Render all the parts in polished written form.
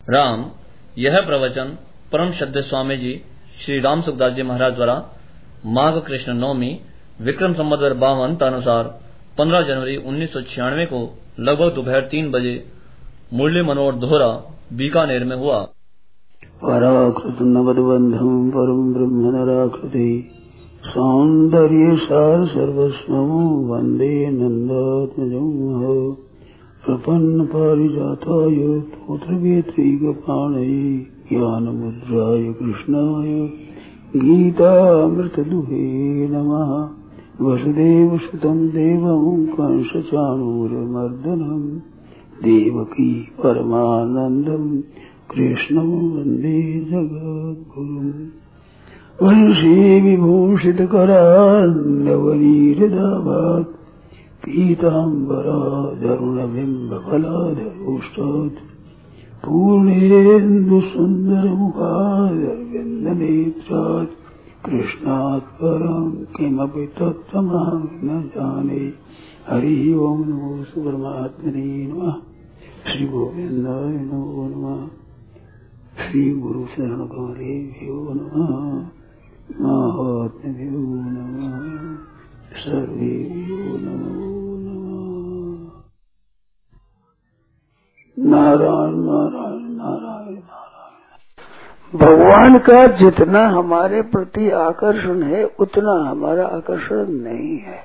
राम। यह प्रवचन परम श्रद्धेय स्वामी जी श्री राम सुखदास जी महाराज द्वारा माघ कृष्ण नवमी विक्रम संवत 52 अनुसार 15 जनवरी 1996 को लगभग दोपहर 3 बजे मुरली मनोहर दोहरा बीकानेर में हुआ। पराकृत नवदबंधम परम ब्रह्म नराकृति सौंदर्य सार सर्वस्वं वंदे नंदात्मजं प्रपन्न पारिजाताय पुत्रवेत्रैकपाणये ज्ञानमुद्राय कृष्णाय गीतामृतदुहे नमः। वसुदेवसुतं देवं कंसचाणूरमर्दनं देवकी परमानन्दं कृष्णं वन्दे जगद्गुरुम्। वंशी विभूषितकरान्नवनीरदाभात् पीताम्बराधरुणबिम्बफलाधरोष्टात् पूर्णेन्दुसुन्दरमुखादरविन्दनेत्रात् कृष्णात् परं किमपि तत्त्वमहं न जाने। हरिः ओम् नमो परमात्मने नमः। श्री गोविन्दाय नमो नमः। श्री गुरु शरण गौरेभ्यो नमः। महात्म्यो नमः। सर्वेभ्यो नमो नमः। नारायण नारायण नारायण नारायण। भगवान का जितना हमारे प्रति आकर्षण है उतना हमारा आकर्षण नहीं है।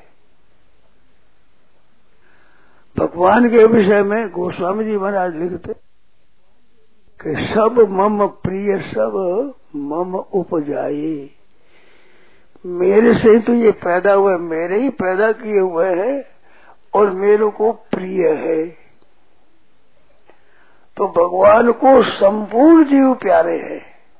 भगवान के विषय में गोस्वामी जी महाराज लिखते कि सब मम प्रिय सब मम उपजाए। मेरे से तो ये पैदा हुए, मेरे ही पैदा किए हुए हैं और मेरे को प्रिय है। तो भगवान को संपूर्ण जीव प्यारे हैं।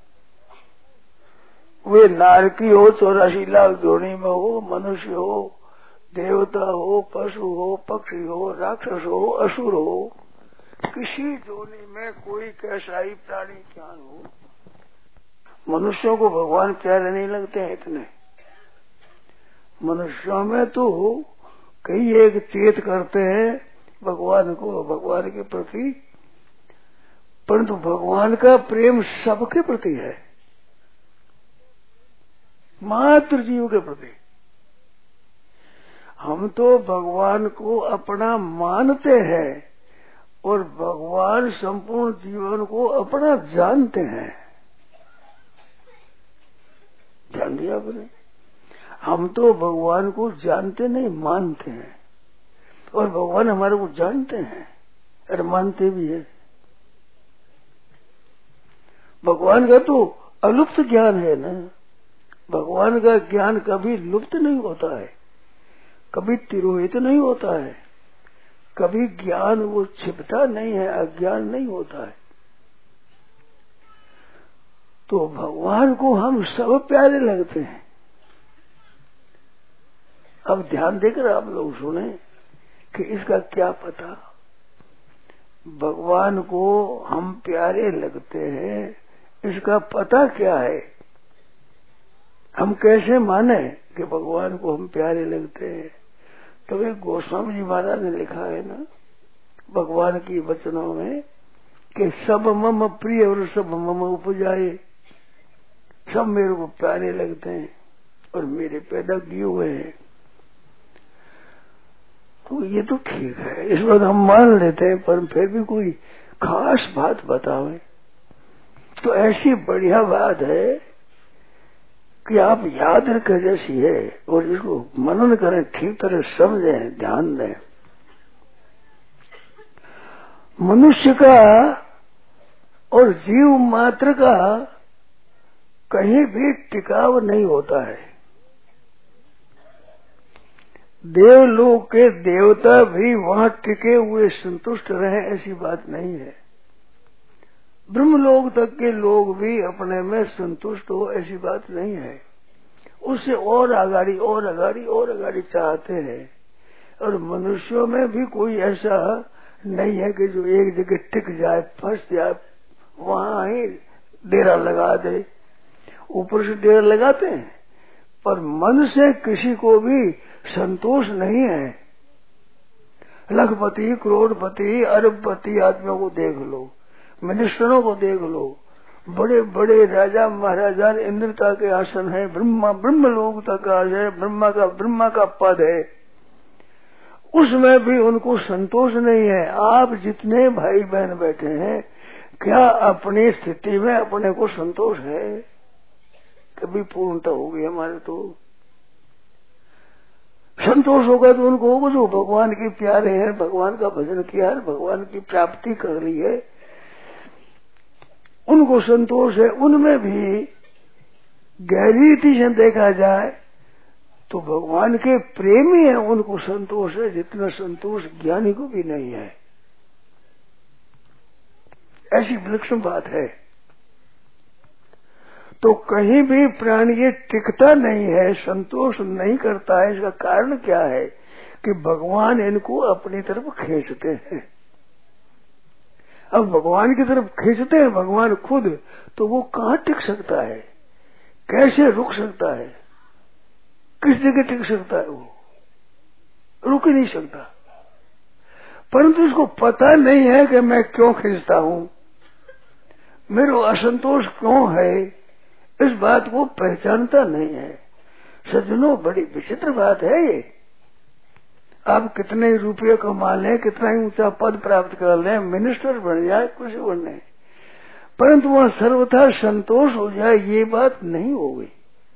वे नारकी हो, 84 लाख जोड़ी में हो, मनुष्य हो, देवता हो, पशु हो, पक्षी हो, राक्षस हो, असुर हो, किसी जोनी में कोई कैसा ही प्राणी ज्ञान हो, मनुष्यों को भगवान प्यारे नहीं लगते हैं। इतने मनुष्यों में तो कई एक चेत करते हैं भगवान को, भगवान के प्रति, परंतु भगवान का प्रेम सबके प्रति है, मात्र जीव के प्रति। हम तो भगवान को अपना मानते हैं और भगवान संपूर्ण जीवन को अपना जानते हैं। ध्यान दिया आपने? हम तो भगवान को जानते नहीं, मानते हैं, और भगवान हमारे को जानते हैं और मानते भी है। भगवान का तो अलुप्त ज्ञान है ना। भगवान का ज्ञान कभी लुप्त नहीं होता है, कभी तिरोहित नहीं होता है, कभी ज्ञान वो छिपता नहीं है, अज्ञान नहीं होता है। तो भगवान को हम सब प्यारे लगते हैं। अब ध्यान देकर आप लोग सुने कि इसका क्या पता। भगवान को हम प्यारे लगते हैं, इसका पता क्या है? हम कैसे माने कि भगवान को हम प्यारे लगते हैं? तो एक गोस्वामी जी महाराज ने लिखा है ना भगवान की वचनों में कि सब मम प्रिय और सब मम उपजाए। सब मेरे को प्यारे लगते हैं और मेरे पैदा किए हुए हैं। तो ये तो ठीक है, इस बात हम मान लेते हैं, पर फिर भी कोई खास बात बतावे तो ऐसी बढ़िया बात है कि आप याद रखें जैसी है और इसको मनन करें, ठीक तरह समझें, ध्यान दें। मनुष्य का और जीव मात्र का कहीं भी टिकाव नहीं होता है। देवलोक के देवता भी वहां टिके हुए संतुष्ट रहे ऐसी बात नहीं है। ब्रह्मलोक तक के लोग भी अपने में संतुष्ट हो ऐसी बात नहीं है। उससे और आगाड़ी और आगाड़ी और आगाड़ी चाहते हैं। और मनुष्यों में भी कोई ऐसा नहीं है कि जो एक जगह टिक जाए, फंस जाए, वहां ही डेरा लगा दे। ऊपर से डेरा लगाते हैं पर मन से किसी को भी संतोष नहीं है। लखपति, करोड़पति, अरबपति आदमियों को देख लो, मिनिस्टरों को देख लो, बड़े बड़े राजा महाराजा इंद्रता के आसन है, ब्रह्मलोक तक है, ब्रह्मा का पद है, उसमें भी उनको संतोष नहीं है। आप जितने भाई बहन बैठे हैं, क्या अपनी स्थिति में अपने को संतोष है? कभी पूर्णता होगी हमारे तो संतोष होगा तो उनको होगा जो भगवान के प्यारे हैं, भगवान का भजन किया है, भगवान की प्राप्ति कर ली है, उनको संतोष है। उनमें भी गहरी रीति से देखा जाए तो भगवान के प्रेमी हैं, उनको संतोष है, जितना संतोष ज्ञानी को भी नहीं है। ऐसी विलक्षण बात है। तो कहीं भी प्राणी ये टिकता नहीं है, संतोष नहीं करता है। इसका कारण क्या है कि भगवान इनको अपनी तरफ खींचते हैं। अब भगवान की तरफ खींचते हैं भगवान खुद, तो वो कहाँ टिक सकता है, कैसे रुक सकता है, किस जगह टिक सकता है? वो रुक ही नहीं सकता। परंतु इसको पता नहीं है कि मैं क्यों खींचता हूं, मेरा असंतोष क्यों है, इस बात को पहचानता नहीं है। सज्जनों, बड़ी विचित्र बात है ये। आप कितने रुपये कमा लें, कितना ही ऊंचा पद प्राप्त कर लें, मिनिस्टर बन जाए, कुछ बने, परंतु वहां सर्वथा संतोष हो जाए, ये बात नहीं हो गई।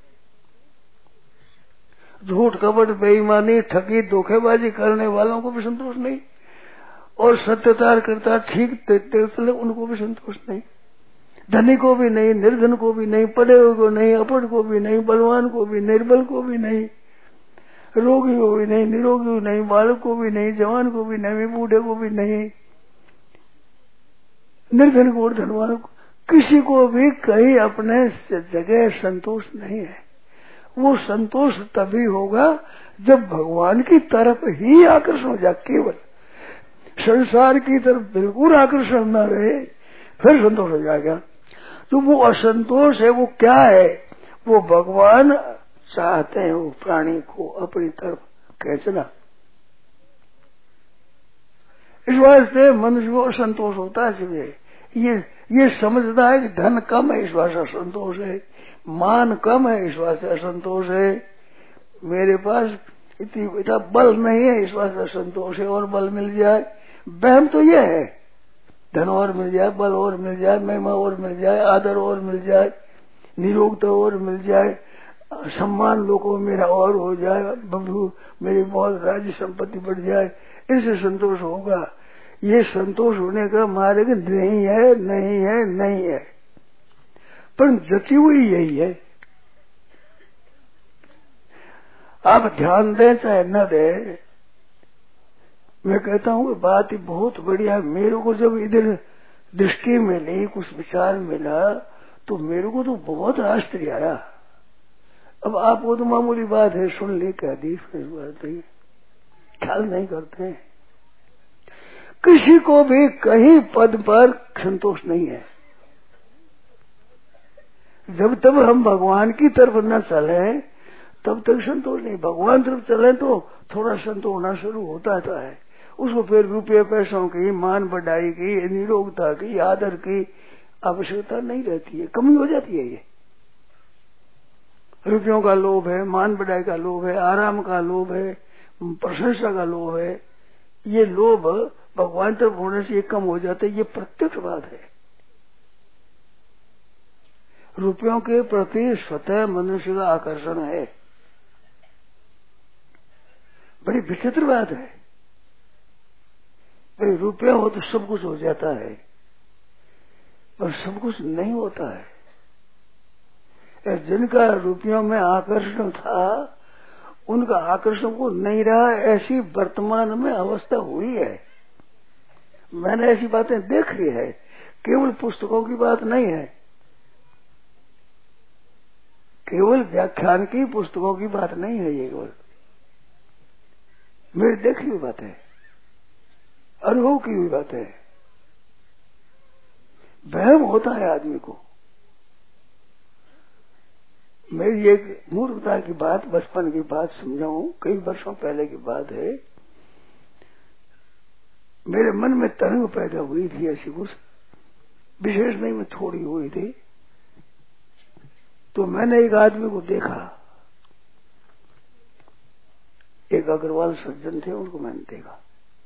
झूठ कपट बेईमानी ठगी धोखेबाजी करने वालों को भी संतोष नहीं, और सत्यता करता ठीक चले उनको भी संतोष नहीं। धनी को भी नहीं, निर्धन को भी नहीं, पढ़े हुए को नहीं, अपढ़ को भी नहीं, बलवान को भी, निर्बल को भी नहीं, रोगी को भी नहीं, निरोगी को नहीं, बालक को भी नहीं, जवान को भी नहीं, बूढ़े को भी नहीं, निर्धन को और धनवान को, किसी को भी कहीं अपने जगह संतोष नहीं है। वो संतोष तभी होगा जब भगवान की तरफ ही आकर्षण हो जाए, केवल संसार की तरफ बिल्कुल आकर्षण न रहे, फिर संतोष हो जाएगा। तो वो असंतोष है, वो क्या है? वो भगवान चाहते हैं वो प्राणी को अपनी तरफ खींचना। इस वास्ते मनुष्य को असंतोष होता है। ये समझता है कि धन कम है, इस वास्ते असंतोष है, मान कम है, इस वास्ते असंतोष है, मेरे पास इतना बल नहीं है, इस वास्ते असंतोष है, और बल मिल जाए, वहम तो ये है, धन और मिल जाए, बल और मिल जाए, महिमा और मिल जाए, आदर और मिल जाए, निरोगता और मिल जाए, सम्मान लोगों में मेरा और हो जाए, बबू मेरी बहुत राज्य संपत्ति बढ़ जाए, इससे संतोष होगा। ये संतोष होने का मार्ग नहीं है, नहीं है, नहीं है, पर जची हुई यही है। आप ध्यान दें चाहे न दें, मैं कहता हूँ कि बात ही बहुत बढ़िया है। मेरे को जब इधर दृष्टि मिली, कुछ विचार मिला, तो मेरे को तो बहुत आश्चर्य आया। अब आपको तो मामूली बात है, सुन ली, कह दी, फिर बात है, ख्याल नहीं करते। किसी को भी कहीं पद पर संतोष नहीं है। जब तक हम भगवान की तरफ न चले तब तक संतोष नहीं। भगवान तरफ चले तो थोड़ा संतोष होना शुरू होता है। उसको फिर रुपये पैसों की, मान बढ़ाई की, निरोगता की, आदर की आवश्यकता नहीं रहती है, कमी हो जाती है। ये रुपयों का लोभ है, मान बढ़ाई का लोभ है, आराम का लोभ है, प्रशंसा का लोभ है। ये लोभ भगवान तरफ होने से ये कम हो जाते, ये प्रत्यक्ष बात है। रुपयों के प्रति स्वतः मनुष्य का आकर्षण है, बड़ी विचित्र बात है। भाई रुपया हो तो सब कुछ हो जाता है, पर सब कुछ नहीं होता है। जिनका रुपयों में आकर्षण था, उनका आकर्षण को नहीं रहा, ऐसी वर्तमान में अवस्था हुई है। मैंने ऐसी बातें देखी है, केवल पुस्तकों की बात नहीं है, केवल व्याख्यान की पुस्तकों की बात नहीं है, ये केवल मेरी देखी हुई बात है, अनुभव की हुई बात है। वहम होता है आदमी को। मेरी एक मूर्खता की बात, बचपन की बात समझाऊं, कई वर्षों पहले की बात है। मेरे मन में तरंग पैदा हुई थी ऐसी कुछ विशेष नहीं में थोड़ी हुई थी। तो मैंने एक आदमी को देखा, एक अग्रवाल सज्जन थे, उनको मैंने देखा।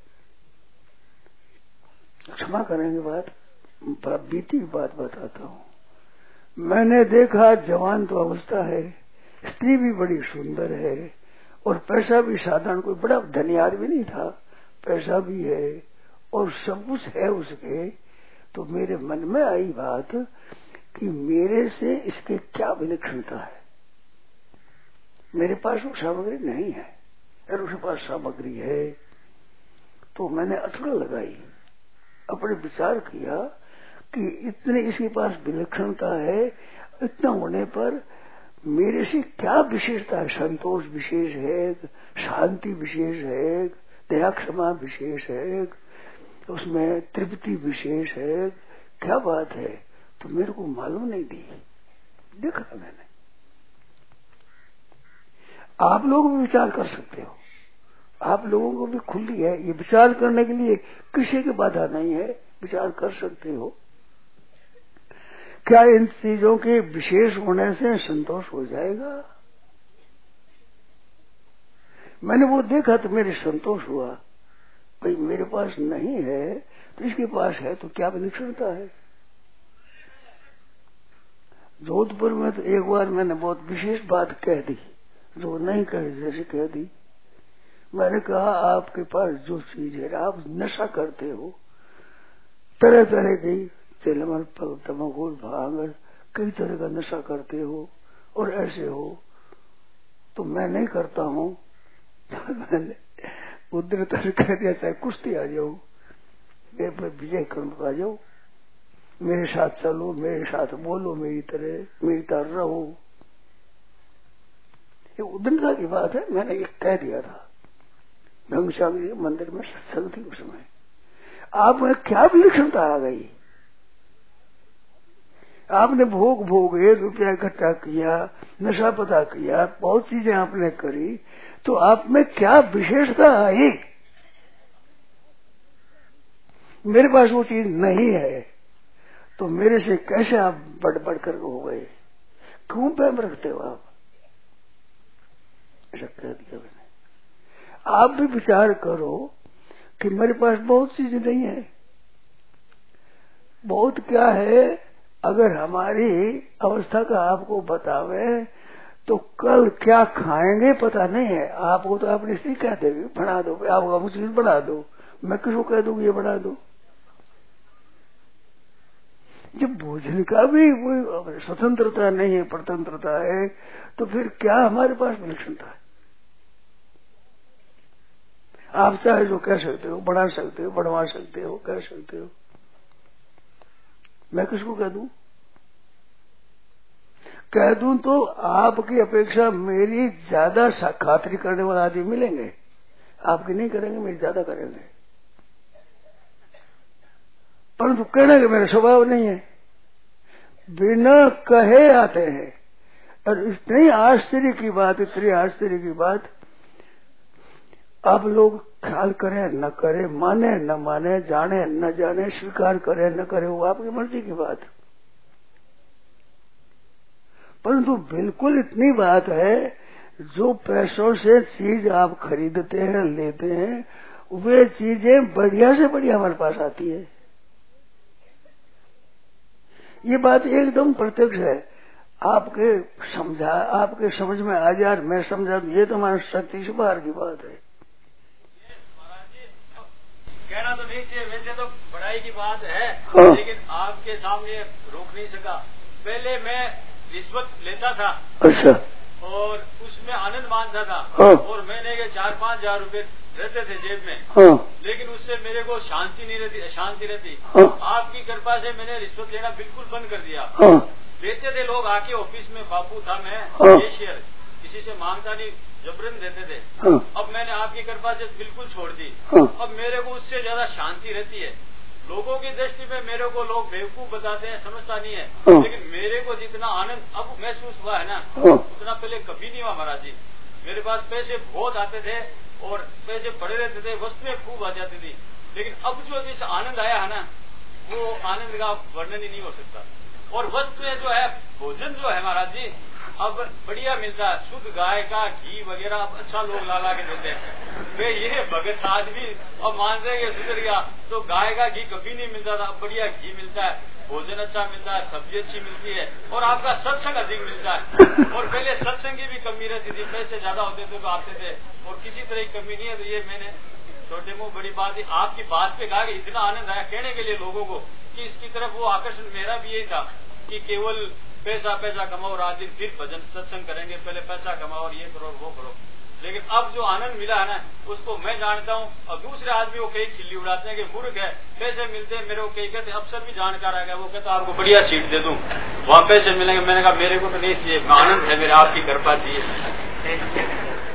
क्षमा करेंगे बात, बीती बात बताता हूं। मैंने देखा जवान तो अवस्था है, स्त्री भी बड़ी सुंदर है और पैसा भी साधारण, कोई बड़ा धनी आदमी नहीं था, पैसा भी है और सब कुछ है उसके। तो मेरे मन में आई बात कि मेरे से इसके क्या विलक्षणता है। मेरे पास वो सामग्री नहीं है और उसके पास सामग्री है। तो मैंने अथड़ा लगाई, अपने विचार किया कि इतने इसके पास विलक्षणता है, इतना होने पर मेरे से क्या विशेषता है। संतोष विशेष है, शांति विशेष है, दया क्षमा विशेष है, उसमें तृप्ति विशेष है, क्या बात है। तो मेरे को मालूम नहीं थी, देखा मैंने। आप लोग भी विचार कर सकते हो, आप लोगों को भी खुली है ये विचार करने के लिए, किसी की बाधा नहीं है, विचार कर सकते हो। क्या इन चीजों के विशेष होने से संतोष हो जाएगा? मैंने वो देखा तो मेरे संतोष हुआ, भाई मेरे पास नहीं है तो इसके पास है, तो क्या विलक्षणता है। जोधपुर में तो एक बार मैंने बहुत विशेष बात कह दी, जो नहीं कही जैसे कह दी। मैंने कहा आपके पास जो चीज है, आप नशा करते हो, तरह तरह की चिलमन तमकुल भांग कई तरह का नशा करते हो और ऐसे हो, तो मैं नहीं करता हूँ। मैंने उधर कह दिया, चाहे कुश्ती आ जाओ, विजय कर्म आ जाओ, मेरे साथ चलो, मेरे साथ बोलो, मेरी तरह रहो। ये उद्दंडता की बात है, मैंने ये कह दिया था। घनश्याम जी मंदिर में सत्संग थी उस समय। आप में क्या विलक्षणता आ गई। आपने भोग 1 रुपया इकट्ठा किया, नशा पता किया, बहुत चीजें आपने करी, तो आप में क्या विशेषता आई। मेरे पास वो चीज नहीं है, तो मेरे से कैसे आप बढ़ कर हो गए, क्यों प्रेम रखते हो आप। ऐसा कह दिया मैंने। आप भी विचार करो कि मेरे पास बहुत चीज नहीं है। बहुत क्या है, अगर हमारी अवस्था का आपको बतावे तो कल क्या खाएंगे पता नहीं है। आपको तो अपनी स्त्री कह देगी बना दो, आपको वो चीज बना दो, मैं किसको कह दूंगी ये बना दो। जब भोजन का भी कोई स्वतंत्रता नहीं है, परतंत्रता है, तो फिर क्या हमारे पास विलक्षणता है। आप चाहे जो कह सकते हो, बढ़ा सकते हो, बढ़वा सकते हो, कह सकते हो, मैं किसको कह दूं। कह दूं तो आपकी अपेक्षा मेरी ज्यादा खातिरी करने वाले आदमी मिलेंगे। आपकी नहीं करेंगे, मेरी ज्यादा करेंगे, परंतु कहने का मेरा स्वभाव नहीं है। बिना कहे आते हैं। और इतनी आश्चर्य की बात, इतनी आश्चर्य की बात, आप लोग ख्याल करें न करें, माने न माने, जाने न जाने, स्वीकार करें न करें, वो आपकी मर्जी की बात। परंतु बिल्कुल इतनी बात है, जो पैसों से चीज आप खरीदते हैं, लेते हैं, वे चीजें बढ़िया से बढ़िया हमारे पास आती है। ये बात एकदम प्रत्यक्ष है। आपके समझ में आ जाए, मैं समझा, ये तो हमारे शक्ति से बाहर की बात है। कहना तो नहीं चाहिए, वैसे तो बड़ाई की बात है, हाँ। लेकिन आपके सामने रोक नहीं सका। पहले मैं रिश्वत लेता था, अच्छा, और उसमें आनंद मानता था, हाँ। और महीने के 4-5 हजार रुपए रहते थे जेब में, हाँ। लेकिन उससे मेरे को शांति नहीं रहती, अशांति रहती। हाँ। आपकी कृपा से मैंने रिश्वत लेना बिल्कुल बंद कर दिया। हाँ। देते थे लोग आके ऑफिस में, बापू था मैं, हाँ। कैशियर, किसी से मांगता नहीं, जबरन देते थे। हाँ। अब मैंने आपकी कृपा से बिल्कुल छोड़ दी। हाँ। अब मेरे को उससे ज्यादा शांति रहती है। लोगों की दृष्टि में मेरे को लोग बेवकूफ बताते हैं, समझता नहीं है, हाँ। लेकिन मेरे को जितना आनंद अब महसूस हुआ है ना, हाँ। उतना पहले कभी नहीं हुआ महाराज जी। मेरे पास पैसे बहुत आते थे और पैसे पड़े रहते थे, वस्तुएं खूब आ जाती थी, लेकिन अब जो जिस आनंद आया है ना, वो आनंद का वर्णन ही नहीं हो सकता। और वस्तुएं जो है, भोजन जो है महाराज जी अब बढ़िया मिलता है, शुद्ध गाय का घी वगैरह अब अच्छा लोग ला के देते हैं। वे ये भगत आदमी अब मान रहे हैं सुधर गया, तो गाय का घी कभी नहीं मिलता था, अब बढ़िया घी मिलता है, भोजन अच्छा मिलता है, सब्जी अच्छी मिलती है, और आपका सत्संग अधिक मिलता है। और पहले सत्संग की भी कमी रहती थी, पैसे ज्यादा होते थे तो आते थे, और किसी तरह की कमी नहीं है। तो ये मैंने छोटे मुंह बड़ी बात है, आपकी बात पे कहा कि इतना आनंद आया कहने के लिए लोगों को कि इसकी तरफ वो आकर्षण मेरा भी यही था कि केवल पैसा पैसा कमाओ, रात दिन फिर भजन सत्संग करेंगे, पहले पैसा कमाओ और ये करो वो करो। लेकिन अब जो आनंद मिला है ना, उसको मैं जानता हूँ, और दूसरे आदमी को कई खिल्ली उड़ाते हैं कि मूर्ख है, पैसे मिलते हैं। मेरे को कई कहते अफसर भी जानकार आ गया, वो कहता आपको बढ़िया सीट दे दूं, वहां पैसे मिलेंगे। मैंने कहा मेरे को तो नहीं चाहिए, आनंद है मेरे, आपकी कृपा चाहिए।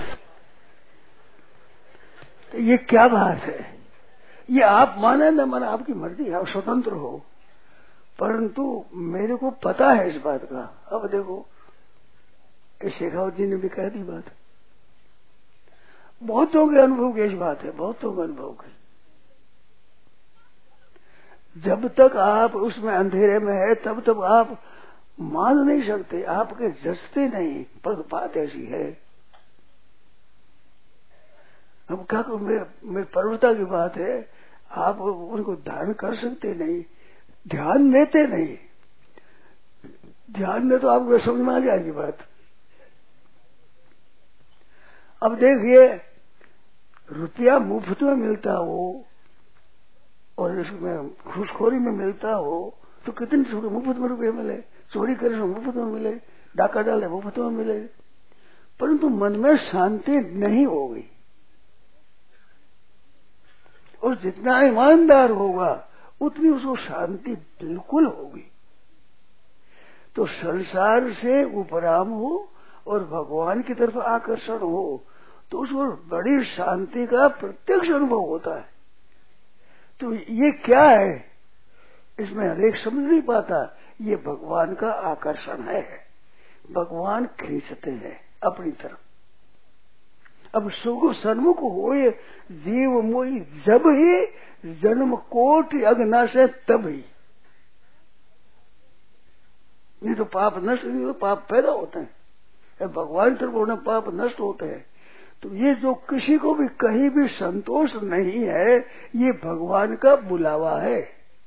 तो ये क्या बात है? ये आप माने न माने आपकी मर्जी, आप स्वतंत्र हो, परंतु मेरे को पता है इस बात का। अब देखो शेखावत जी ने भी कह दी बात, बहुतों के अनुभव की इस बात है, बहुतों के अनुभव की। जब तक आप उसमें अंधेरे में है तब तक आप मान नहीं सकते, आपके जचते नहीं, पर बात ऐसी है। हम क्या करूं, मेरे पर्वता की बात है, आप उनको धारण कर सकते नहीं, ध्यान देते नहीं। ध्यान में तो आपको समझ में आ जाएगी बात। अब देखिए, रुपया मुफ्त में मिलता हो और इसमें घूसखोरी में मिलता हो तो कितने मुफ्त में रुपये मिले, चोरी करे तो मुफ्त में मिले, डाका डाले मुफ्त में मिले, परंतु मन में शांति नहीं होगी। और जितना ईमानदार होगा उतनी उसको शांति बिल्कुल होगी। तो संसार से उपराम हो और भगवान की तरफ आकर्षण हो तो उसको बड़ी शांति का प्रत्यक्ष अनुभव होता है। तो ये क्या है, इसमें हरेक समझ नहीं पाता, ये भगवान का आकर्षण है, भगवान खींचते हैं अपनी तरफ। अब सुख सन्मुख होए जीव मोई जब ही जन्म कोट अग्ना से तब ही, नहीं तो पाप नष्ट नहीं हो, पाप पैदा होते हैं, भगवान तरफ होने पाप नष्ट होते हैं। तो ये जो किसी को भी कहीं भी संतोष नहीं है, ये भगवान का बुलावा है।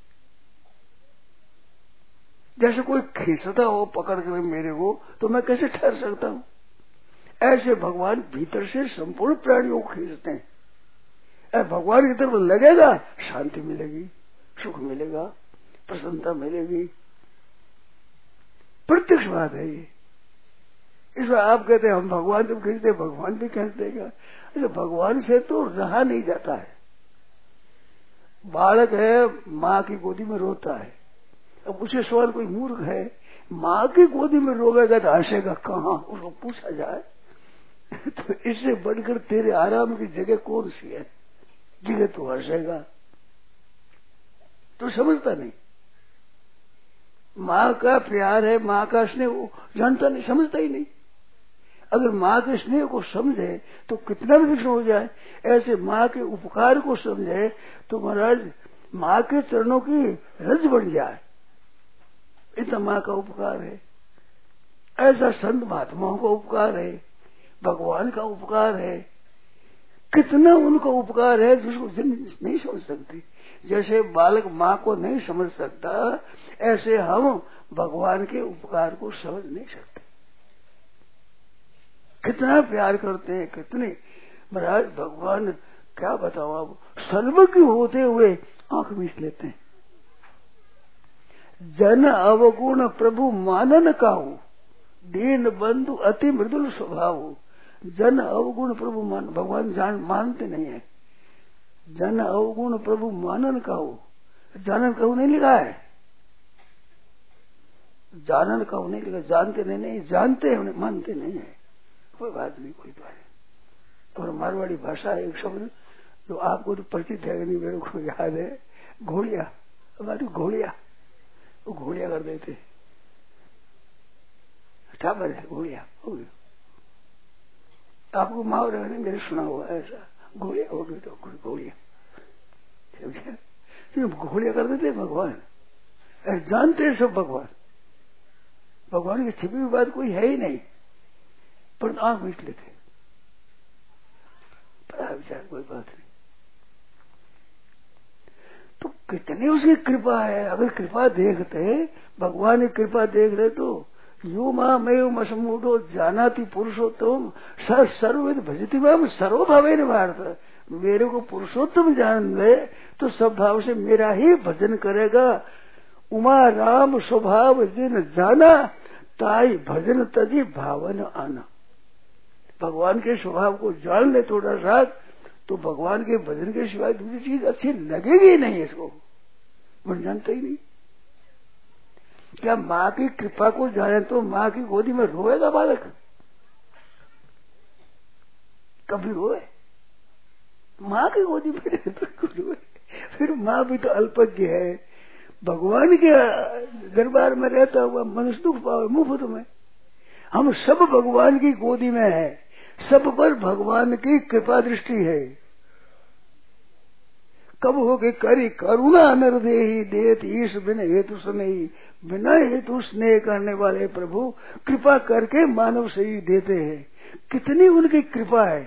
जैसे कोई खींचता हो पकड़ कर मेरे को, तो मैं कैसे ठहर सकता हूं? ऐसे भगवान भीतर से संपूर्ण प्राणियों को खींचते हैं। भगवान की तरफ लगेगा, शांति मिलेगी, सुख मिलेगा, प्रसन्नता मिलेगी, प्रत्यक्ष बात है ये। इसमें आप कहते हैं हम भगवान जब खींचते, भगवान भी खींच देगा। अच्छा, भगवान से तो रहा नहीं जाता है। बालक है, माँ की गोदी में रोता है, अब उसे सवाल कोई मूर्ख है, माँ की गोदी में रोवेगा तो हंसेगा कहाँ, उसको पूछा जाए तो इससे बढ़कर तेरे आराम की जगह कौन सी है, जगह तो हंसेगा, तो समझता नहीं। माँ का प्यार है, माँ का स्नेह जानता नहीं, समझता ही नहीं। अगर माँ के स्नेह को समझे तो कितना भी विघ्न हो जाए, ऐसे माँ के उपकार को समझे तो महाराज माँ के चरणों की रज बन जाए, इतना माँ का उपकार है। ऐसा संत महात्माओं का उपकार है, भगवान का उपकार है, कितना उनका उपकार है जिसको नहीं समझ सकती। जैसे बालक माँ को नहीं समझ सकता, ऐसे हम भगवान के उपकार को समझ नहीं सकते। कितना प्यार करते हैं, कितने महाराज भगवान क्या बताओ, आप सर्वज्ञ होते हुए आंख मीच लेते हैं। जन अवगुण प्रभु मानन काहू, दीन बंधु अति मृदुल स्वभाव। जन अवगुण प्रभु मान, भगवान मानते नहीं है। जन अवगुण प्रभु मानन काहू, जानन कहू नहीं लिखा है, जानन कहू नहीं लिखा, जानते नहीं, जानते हैं मानते नहीं है। कोई बात नहीं, कोई बात नहीं। और मारवाड़ी भाषा है एक शब्द जो आपको तो परिचित है नहीं, मेरे को याद है, घोड़िया। हमारी घोड़िया, वो घोड़िया कर देते, ठाबर है घोड़िया हो गई। आपको मुहावरा नहीं मेरे सुना हुआ ऐसा, घोड़िया हो गई तो घोड़िया, ये घोड़िया कर देते भगवान, जानते हैं सब भगवान, भगवान की छिपी हुई बात कोई है ही नहीं, पर आंख मीच लेते, बड़ा विचार कोई बात नहीं। तो कितनी उसकी कृपा है, अगर कृपा देखते, भगवान की कृपा देख रहे तो यो मामेव मसमूढ़ो जानाति पुरुषोत्तम सर्वविद भजति माम सर्वभावेन भारत, मेरे को पुरुषोत्तम जान ले तो सब भाव से मेरा ही भजन करेगा। उमा राम स्वभाव जिन जाना ताई भजन तजी भावन आना, भगवान के स्वभाव को जान ले थोड़ा सा तो भगवान के भजन के सिवाय दूसरी चीज अच्छी लगेगी नहीं, इसको मन जानता ही नहीं। क्या माँ की कृपा को जाने तो माँ की गोदी में रोएगा बालक, कभी रोए? माँ की गोदी में रोए? फिर माँ भी तो अल्पज्ञ है, भगवान के दरबार में रहता हुआ मनुष्य दुख पावे मुफ्त में। हम सब भगवान की गोदी में है, सब पर भगवान की कृपा दृष्टि है। कब हो के करी करुणा नरदेही देत ईश बिना हेतु स्नेही, बिना हेतु स्नेह करने वाले प्रभु कृपा करके मानव से ही देते हैं। कितनी उनकी कृपा है,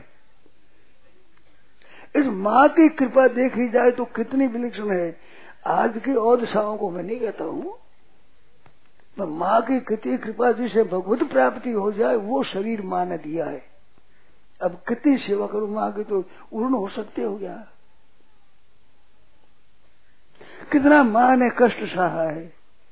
इस माँ की कृपा देखी जाए तो कितनी विलक्षण है। आज की औदशाओं को मैं नहीं कहता हूं, तो माँ की कितनी कृपा जिसे भगवत प्राप्ति हो जाए वो शरीर माँ ने दिया है। अब कितनी सेवा करूं माँ की तो उर्ण हो सकते हो गया। कितना माँ ने कष्ट सहा है,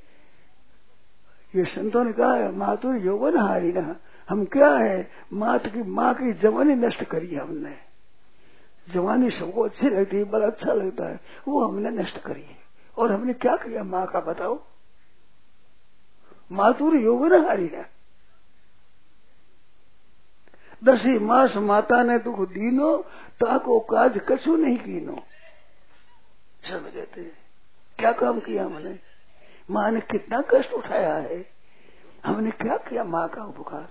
ये संतों ने कहा है मातुर यौवन हारी ना, हम क्या है माँ की जवानी नष्ट करी हमने। जवानी सबको अच्छी लगती है, बड़ा अच्छा लगता है, वो हमने नष्ट करी है। और हमने क्या किया माँ का बताओ? मातुर यौवन हारी ना, 10 मास माता ने दुख दीनो ताको काज कछु नहीं कीनो। सब कहते हैं क्या काम किया हमने, माँ ने कितना कष्ट उठाया है, हमने क्या किया माँ का उपकार।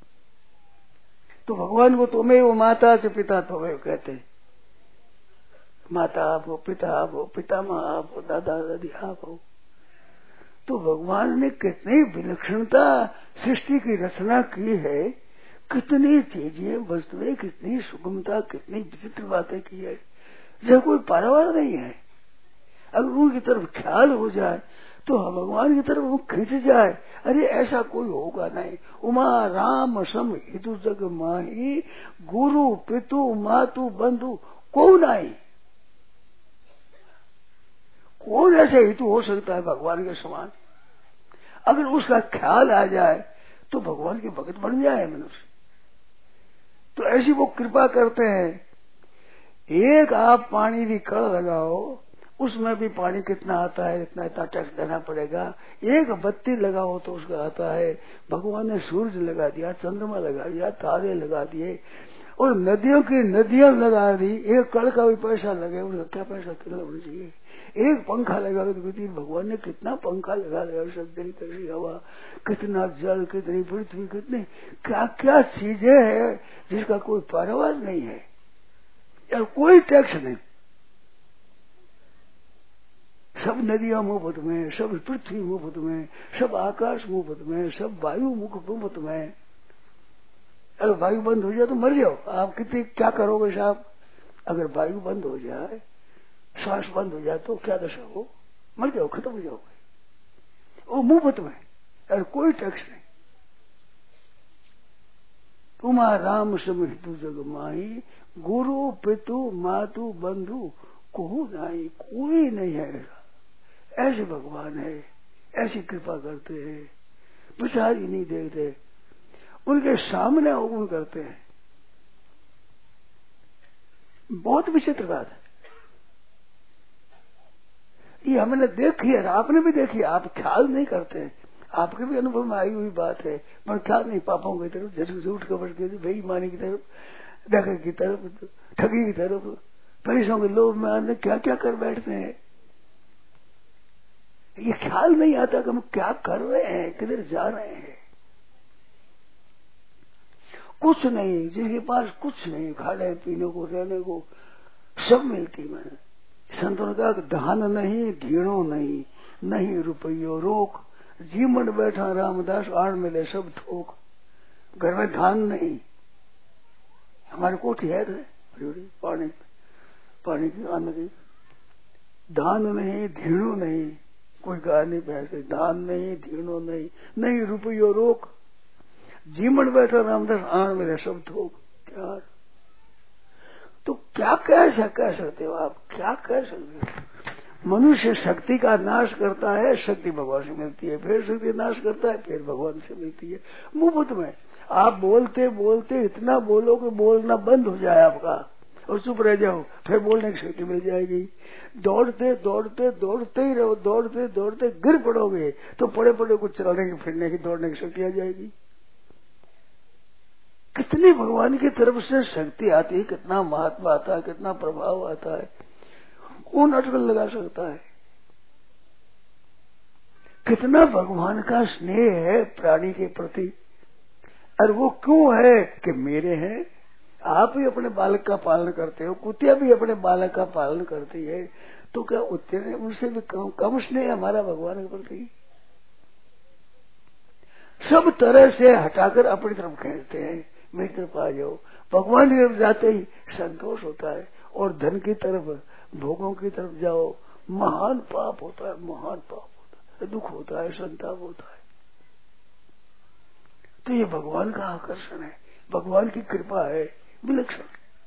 तो भगवान को तुम्हें वो माता से पिता तुम्हें कहते हैं, माता आप हो, पिता आप हो, पितामह आप हो, दादा दादी आप हो। तो भगवान ने कितनी विलक्षणता सृष्टि की रचना की है, कितनी चीजें वस्तुएं, कितनी सुगमता, कितनी विचित्र बातें की है, जब कोई पारावार नहीं है। अगर उनकी तरफ ख्याल हो जाए तो भगवान की तरफ वो खींच जाए, अरे ऐसा कोई होगा नहीं। उमा राम सम हितु जग माही, गुरु पितु मातु बंधु को नहीं। कौन ऐसे हितु हो सकता है भगवान के समान? अगर उसका ख्याल आ जाए तो भगवान के भगत बन जाए मनुष्य। तो ऐसी वो कृपा करते हैं। एक आप पानी की कड़ लगाओ, उसमें भी पानी कितना आता है, इतना टैक्स देना पड़ेगा। एक बत्ती लगाओ तो उसका आता है। भगवान ने सूरज लगा दिया, चंद्रमा लगा दिया, तारे लगा दिए, और नदियों की नदियां लगा दी। एक कड़ का भी पैसा लगे, उसका क्या पैसा कितना होना चाहिए। एक पंखा लगा तो भगवान ने कितना पंखा लगा दिया, सज्जन करी हवा, कितना जल, कितनी पृथ्वी, कितनी क्या क्या चीजें हैं जिसका कोई पारावार नहीं है या कोई टैक्स नहीं। सब नदियां मुफ्त में, सब पृथ्वी मुफ्त में, सब आकाश मुफ्त में, सब वायु मुफ्त में। अगर वायु बंद हो जाए तो मर जाओ आप, कितनी क्या करोगे साहब? अगर वायु बंद हो जाए, श्वास बंद हो जाए तो क्या दशा हो? मर जाओ, खत्म हो जाओगे। वो मुफ्त में, अगर कोई टैक्स नहीं। तुमा राम सम हितु जग माही, गुरु पितु मातु बंधु कोहू नहीं, कोई नहीं है ऐसे भगवान है। ऐसी कृपा करते हैं, विचार ही नहीं देखते, उनके सामने अवगुण करते हैं। बहुत विचित्र बात है ये, हमने देखी है, आपने भी देखी है, आप ख्याल नहीं करते, आपके भी अनुभव में आई हुई बात है, पर ख्याल नहीं। पापों की तरफ, जैसे झूठ कपट की तरफ, बेईमानी की तरफ, धोखे की तरफ, ठगी की तरफ, पैसों के लोभ में आने क्या क्या कर बैठते हैं। ये ख्याल नहीं आता कि हम क्या कर रहे हैं, किधर जा रहे हैं। कुछ नहीं, जिसके पास कुछ नहीं, खाने पीने को, रहने को सब मिलती मैंने, संतों ने कहा कि धान नहीं, धीणो नहीं, नहीं रुपयो रोक, जीवन बैठा रामदास, आड़ मिले सब थोक। घर में धान नहीं, हमारे कोठी है पानी की, अन्न की, धान नहीं, धीणो नहीं, कोई गाय नहीं भैंस, धान नहीं, धीणो नहीं, नहीं रुपयो रोक, जीवन बैठा रामदास, आड़ मिले सब थोक। क्या तो क्या कह सकते हो आप, क्या कह सकते हो? मनुष्य शक्ति का नाश करता है, शक्ति भगवान से मिलती है, फिर शक्ति नाश करता है, फिर भगवान से मिलती है। मुफ्त में आप बोलते बोलते इतना बोलो कि बोलना बंद हो जाए आपका और चुप रह जाओ, फिर बोलने की शक्ति मिल जाएगी। दौड़ते दौड़ते दौड़ते ही रहो, दौड़ते दौड़ते गिर पड़ोगे तो पड़े पड़े कुछ चलने की, फिरने की, दौड़ने की शक्ति आ जाएगी। कितनी भगवान की तरफ से शक्ति आती है, कितना महात्मा आता है, कितना प्रभाव आता है, कौन अटकल लगा सकता है? कितना भगवान का स्नेह है प्राणी के प्रति, और वो क्यों है कि मेरे हैं। आप भी अपने बालक का पालन करते हो, कुतिया भी अपने बालक का पालन करती है, तो क्या उतने उनसे भी कम स्नेह हमारा भगवान के प्रति? सब तरह से हटाकर अपनी तरफ खींचते हैं, मेरी तरफ आ जाओ। भगवान की तरफ जाते ही संतोष होता है, और धन की तरफ, भोगों की तरफ जाओ, महान पाप होता है, महान पाप होता है, दुख होता है, संताप होता है। तो ये भगवान का आकर्षण है, भगवान की कृपा है विलक्षण।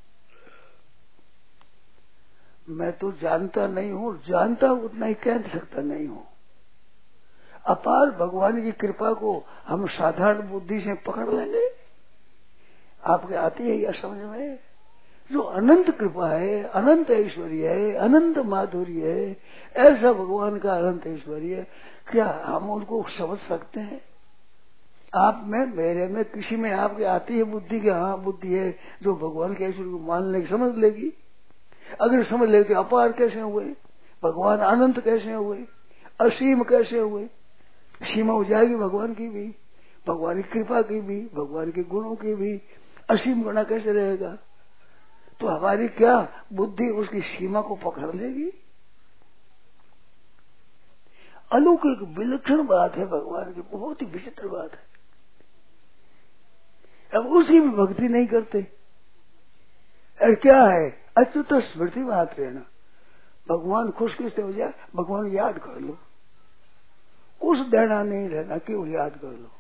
मैं तो जानता नहीं हूं, जानता उतना ही कह सकता नहीं हूं। अपार भगवान की कृपा को हम साधारण बुद्धि से पकड़ लेंगे? आपके आती है यह समझ में? जो अनंत कृपा है, अनंत ऐश्वर्य है, अनंत माधुर्य है, ऐसा भगवान का अनंत ऐश्वर्य, क्या हम उनको समझ सकते हैं? आप में, मेरे में, किसी में आपके आती है बुद्धि की हाँ बुद्धि है जो भगवान के ऐश्वर्य को मान लेगी, समझ लेगी? अगर समझ लेगी तो अपार कैसे हुए, भगवान अनंत कैसे हुए, असीम कैसे हुए? सीमा हो जाएगी भगवान की भी, भगवान की कृपा की भी, भगवान के गुणों की भी, असीम गुणा कैसे रहेगा? तो हमारी क्या बुद्धि उसकी सीमा को पकड़ लेगी? अलौकिक विलक्षण बात है भगवान की, बहुत ही विचित्र बात है। अब उसी में भक्ति नहीं करते, और क्या है? अच्युत स्मृति मात्र है ना, भगवान खुश किससे हो जाए, भगवान याद कर लो, उस देना नहीं रहना, केवल याद कर लो।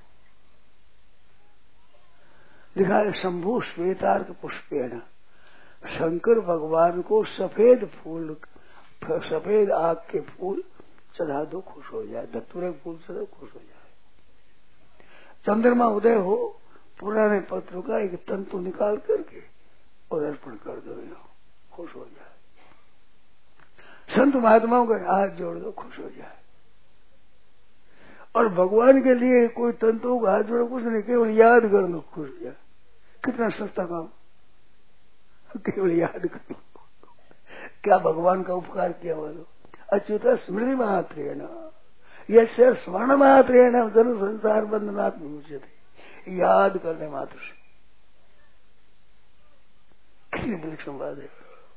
लिखा है शंभु श्वेतार्क पुष्पेण, शंकर भगवान को सफेद फूल, सफेद आग के फूल चढ़ा दो, खुश हो जाए, धतूरे फूल चढ़ा खुश हो जाए। चंद्रमा उदय हो, पुराने पत्र का एक तंतु निकाल करके और अर्पण कर दो, खुश हो जाए। संत महात्माओं का हाथ जोड़ दो, खुश हो जाए। और भगवान के लिए कोई तंतु का हाथ जोड़ो, कुछ नहीं, केवल याद कर लो, खुश हो जाए। कितना सस्ता काम, केवल याद कर लो। क्या भगवान का उपकार किया बोलो? अच्युत स्मृति मात्र है ना, यश स्मरण मात्र है ना, जन संसार बंधनात् मुच्यते, याद करने मात्र से। कितनी विलक्षण बात है,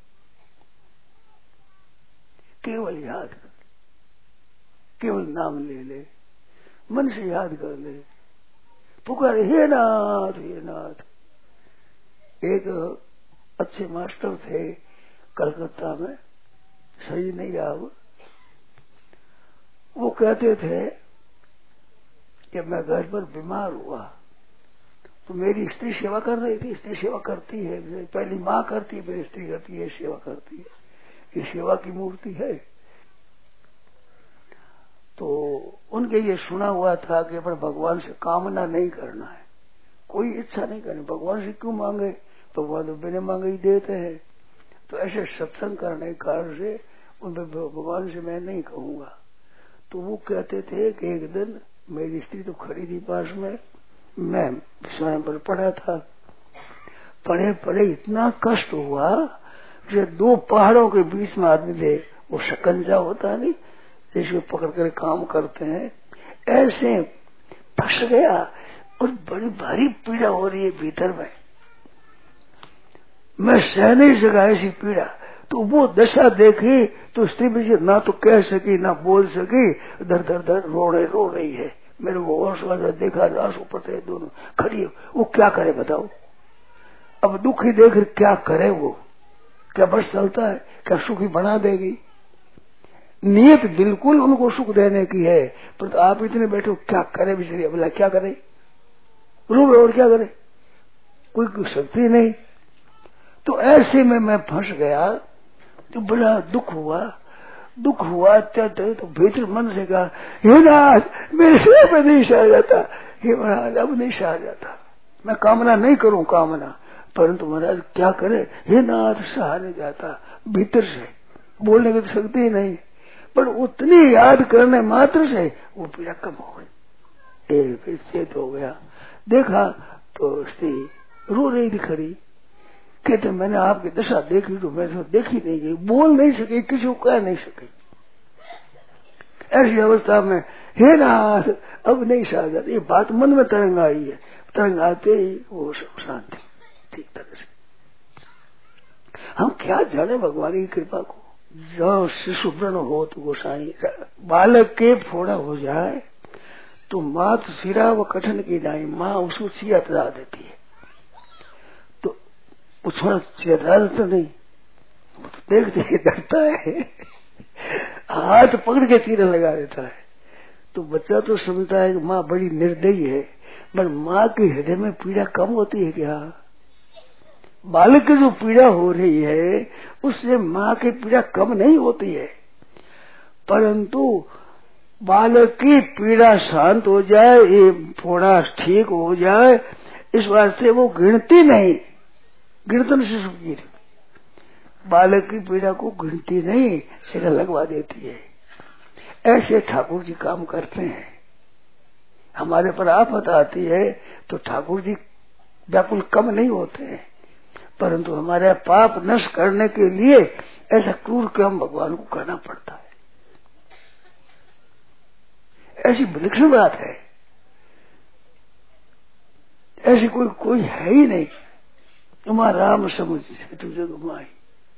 केवल याद कर, केवल नाम ले ले, मन से याद कर ले, पुकार हे नाथ हे नाथ। एक अच्छे मास्टर थे कलकत्ता में, सही नहीं याद, वो कहते थे कि मैं घर पर बीमार हुआ तो मेरी स्त्री सेवा कर रही थी, स्त्री सेवा करती है, पहली माँ करती है, फिर स्त्री करती है, सेवा करती है, ये सेवा की मूर्ति है। तो उनके ये सुना हुआ था कि पर भगवान से कामना नहीं करना है, कोई इच्छा नहीं करनी, भगवान से क्यों मांगे, भगवान तो बिना मांगे ही देते हैं। तो ऐसे सत्संग करने के कारण से उन भगवान से मैं नहीं कहूंगा। तो वो कहते थे कि एक दिन मेरी स्त्री तो खड़ी थी पास में, मैं स्वयं पर पड़ा था, पड़े पड़े इतना कष्ट हुआ कि दो पहाड़ों के बीच में आदमी थे, वो शकंजा होता है नहीं, जिसको पकड़ कर काम करते हैं, ऐसे फंस गया और बड़ी भारी पीड़ा हो रही है भीतर में, मैं सह नहीं सका ऐसी पीड़ा। तो वो दशा देखी तो स्त्री भी ना तो कह सकी ना बोल सकी, दर दर दर रो रही है। मेरे को होश वाला देखा, आंसू पड़ते दोनों खड़ी है। वो क्या करे बताओ? अब दुखी देख क्या करे वो? क्या बस चलता है? क्या सुखी बना देगी? नियत बिल्कुल उनको सुख देने की है, पर तो आप इतने बैठो, क्या करे बेचारी? बोला क्या करे? रोवे और क्या करे? कोई शक्ति नहीं। तो ऐसे में मैं फंस गया, तो बड़ा दुख हुआ तो भीतर मन से कहा, हे नाथ मेरे से पे नहीं सहा जाता, हे महाराज अब नहीं सहा जाता। मैं कामना नहीं करूं कामना, परंतु महाराज क्या करे? हे नाथ सहा नहीं जाता। भीतर से बोलने की तो शक्ति ही नहीं, पर उतनी याद करने मात्र से वो पीड़ा कम हो गई। एक चेत हो गया, देखा तो स्त्री रो रही थी खड़ी। कहते मैंने आपकी दशा देखी तो मैं देखी नहीं गई, बोल नहीं सकी, किसी को कह नहीं सकी। ऐसी अवस्था में हे नाथ अब नहीं सहा जाता, ये बात मन में तरंग आई है। तरंग आते ही वो शांति ठीक तरह से। हम क्या जाने भगवान की कृपा को। जो शिशु व्रण हो तो गोसाई, बालक के फोड़ा हो जाए तो मात सिरा व कठन की नाई, माँ उसको सिया तरा देती है। तो वो थोड़ा चिरा तो नहीं, वो तो देखते ही डरता है, हाथ पकड़ के तीर लगा देता है। तो बच्चा तो समझता है कि माँ बड़ी निर्दयी है, पर माँ के हृदय में पीड़ा कम होती है क्या? बालक की जो पीड़ा हो रही है उससे माँ की पीड़ा कम नहीं होती है, परंतु बालक की पीड़ा शांत हो जाए, ये थोड़ा ठीक हो जाए, इस वास्ते वो गिनती नहीं, गिनतन शिशु की बालक की पीड़ा को गिनती नहीं, सिरा लगवा देती है। ऐसे ठाकुर जी काम करते हैं। हमारे पर आफत आती है तो ठाकुर जी व्याकुल कम नहीं होते हैं, परंतु हमारे पाप नष्ट करने के लिए ऐसा क्रूर काम भगवान को करना पड़ता है। ऐसी विलक्षण बात है, ऐसी कोई है ही नहीं। उमा राम समझ तुझे गुमाई,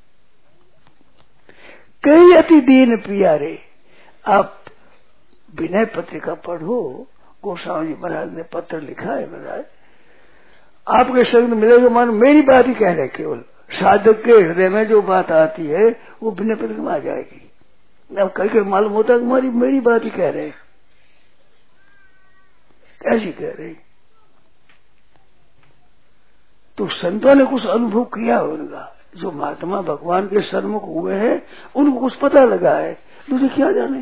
कई अति दीन पियारे। आप विनय पत्रिका पढ़ो, गोस्वामी जी महाराज ने पत्र लिखा है। महाराज आपके संग मिलेगा, मान मेरी बात ही कह रहे, केवल साधक के हृदय में जो बात आती है वो विनय पत्रिका में आ जाएगी। अब कई मालूम होता है कि मेरी बात ही कह रहे, ऐसी कह रही। तो संतों ने कुछ अनुभव किया उनका, जो महात्मा भगवान के सन्मुख हुए हैं उनको कुछ पता लगा है, दूसरे क्या जाने।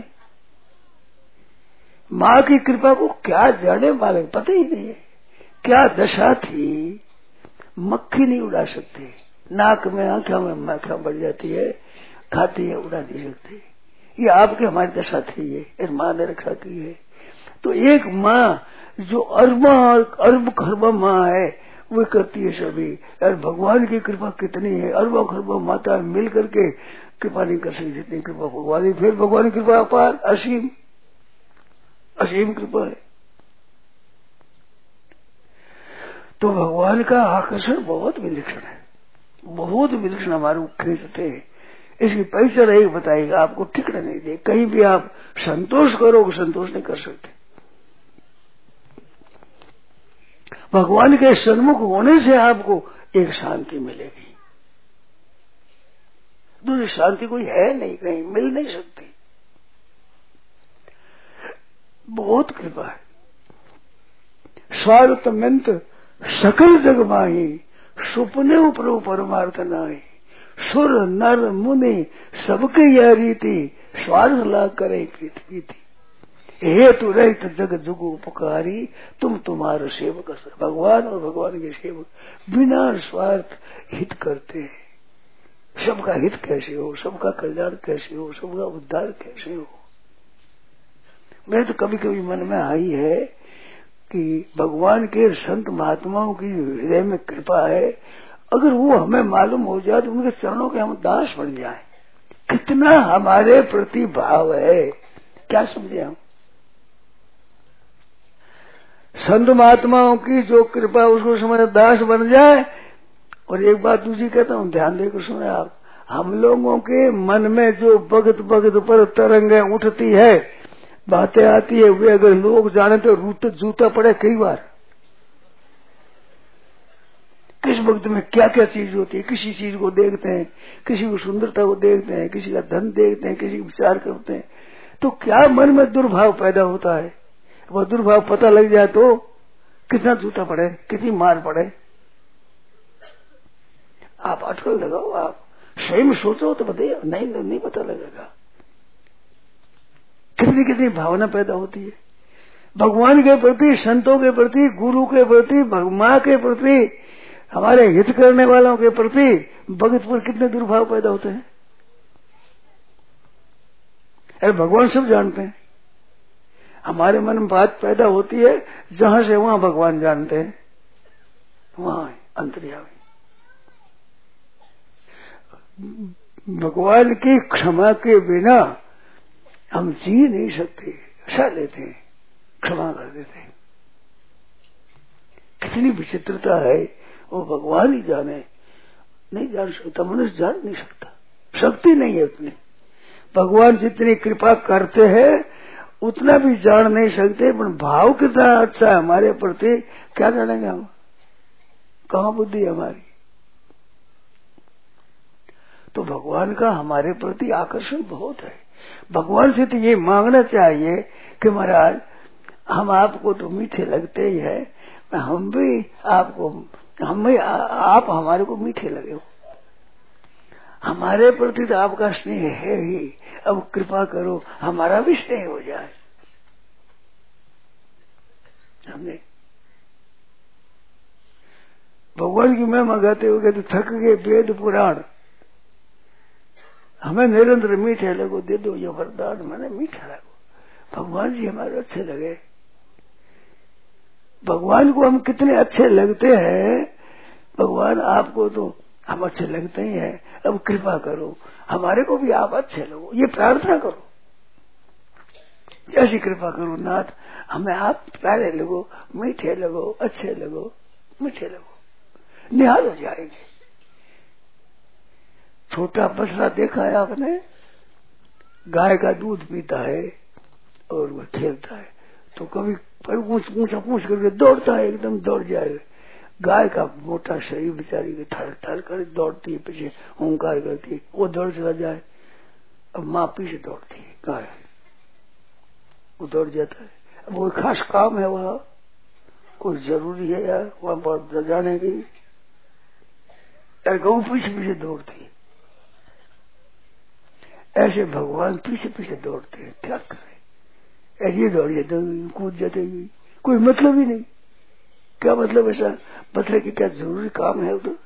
माँ की कृपा को क्या जाने वाले पता ही नहीं है। क्या दशा थी, मक्खी नहीं उड़ा सकती, नाक में आंखों में आंखें बढ़ जाती है, खाती है, उड़ा नहीं सकती। ये आपके हमारी दशा थी, ये माँ ने रक्षा की है। तो एक माँ जो अरब खरबा माँ है वो करती है सभी। और भगवान की कृपा कितनी है, अरबों खरबों माता मिल करके कृपा नहीं कर सकती जितनी कृपा भगवान। फिर भगवान की कृपा अपार असीम असीम कृपा है। तो भगवान का आकर्षण बहुत विलक्षण है, बहुत विलक्षण हमारे को खींचते हैं। इसकी पहचान एक बताएगा, आपको ठिकरा नहीं दे। कहीं भी आप संतोष करोगे, संतोष नहीं कर सकते। भगवान के सन्मुख होने से आपको एक शांति मिलेगी, दूसरी शांति कोई है नहीं, कहीं मिल नहीं सकती। बहुत कृपा है। स्वार्थमंत सकल जग माही, सुपने प्रभु परमार्थ नाई। सुर नर मुनि सबके यह रीति, स्वार्थ लाग करे पृथ्वी थी। हेतु रहित जग जुग उपकारी, तुम तुम्हारा सेवक। भगवान और भगवान के सेवक बिना स्वार्थ हित करते हैं। सबका हित कैसे हो, सबका कल्याण कैसे हो, सबका उद्धार कैसे हो। मेरे तो कभी कभी मन में आई है कि भगवान के संत महात्माओं की हृदय में कृपा है, अगर वो हमें मालूम हो जाए तो उनके चरणों के हम दास बन जाएं। कितना हमारे प्रति भाव है, क्या समझे हम। संत महात्माओं की जो कृपा उसको समझ दास बन जाए। और एक बात दूसरी कहता हूँ, ध्यान देकर सुने आप। हम लोगों के मन में जो भगत भगत पर तरंगें उठती है, बातें आती है, वे अगर लोग जाने तो रूट जूता पड़े कई बार। किस वक्त में क्या क्या चीज होती है, किसी चीज को देखते हैं, किसी की सुंदरता को देखते हैं, किसी का धन देखते हैं, किसी का विचार करते हैं, तो क्या मन में दुर्भाव पैदा होता है। वह दुर्भाव पता लग जाए तो कितना जूता पड़े, कितनी मार पड़े। आप अटकल लगाओ, आप सही में सोचो तो बताइए, नहीं पता लगेगा। कितनी कितनी भावना पैदा होती है भगवान के प्रति, संतों के प्रति, गुरु के प्रति, माँ के प्रति, हमारे हित करने वालों के प्रति भगत पर कितने दुर्भाव पैदा होते हैं। अरे भगवान सब जानते हैं। हमारे मन में बात पैदा होती है, जहां से वहां भगवान जानते हैं, वहां अंतर्यामी। भगवान की क्षमा के बिना हम जी नहीं सकते। सह लेते हैं, क्षमा कर देते हैं। कितनी विचित्रता है, वो भगवान ही जाने। नहीं जान सकता, मनुष्य जान नहीं सकता, शक्ति नहीं है उतनी। भगवान जितनी कृपा करते हैं उतना भी जान नहीं सकते, पर भाव कितना अच्छा है हमारे प्रति, क्या जानेंगे हम। कहाँ बुद्धि है हमारी। तो भगवान का हमारे प्रति आकर्षण बहुत है। भगवान से तो ये मांगना चाहिए कि महाराज हम आपको तो मीठे लगते ही है, हम भी आपको, आप हमारे को मीठे लगे हो। हमारे प्रति तो आपका स्नेह है ही, अब कृपा करो हमारा भी स्नेह हो जाए। हमने भगवान की महिमा गाते हुए कहते थक गए वेद पुराण, हमें निरंतर मीठे लगो, दे दो ये वरदान, मैंने मीठा लगो। भगवान जी हमारे अच्छे लगे। भगवान को हम कितने अच्छे लगते हैं। भगवान आपको तो हम अच्छे लगते ही हैं, अब कृपा करो हमारे को भी आप अच्छे लगो, ये प्रार्थना करो। ऐसी कृपा करो नाथ, हमें आप प्यारे लगो, मीठे लगो, अच्छे लगो, मीठे लगो, निहाल हो जाएंगे। छोटा बछड़ा देखा है आपने, गाय का दूध पीता है और वह खेलता है, तो कभी ऊंचा पूछ करके दौड़ता है, एकदम दौड़ जाएगा। गाय का मोटा शरीर बेचारी के थर थर कर दौड़ती है, पीछे हुंकार करती है, वो दौड़ चला जाए। अब माँ पीछे दौड़ती है, गाय वो दौड़ जाता है। अब कोई खास काम है वहां, कोई जरूरी है यार वहां पर जाने की, यार गऊ पीछे पीछे दौड़ती है। ऐसे भगवान पीछे पीछे दौड़ते हैं, क्या करें। ऐसे दौड़ जाते, कूद जाते, कोई मतलब ही नहीं। क्या मतलब ऐसा, बतले कि क्या जरूरी काम है उधर।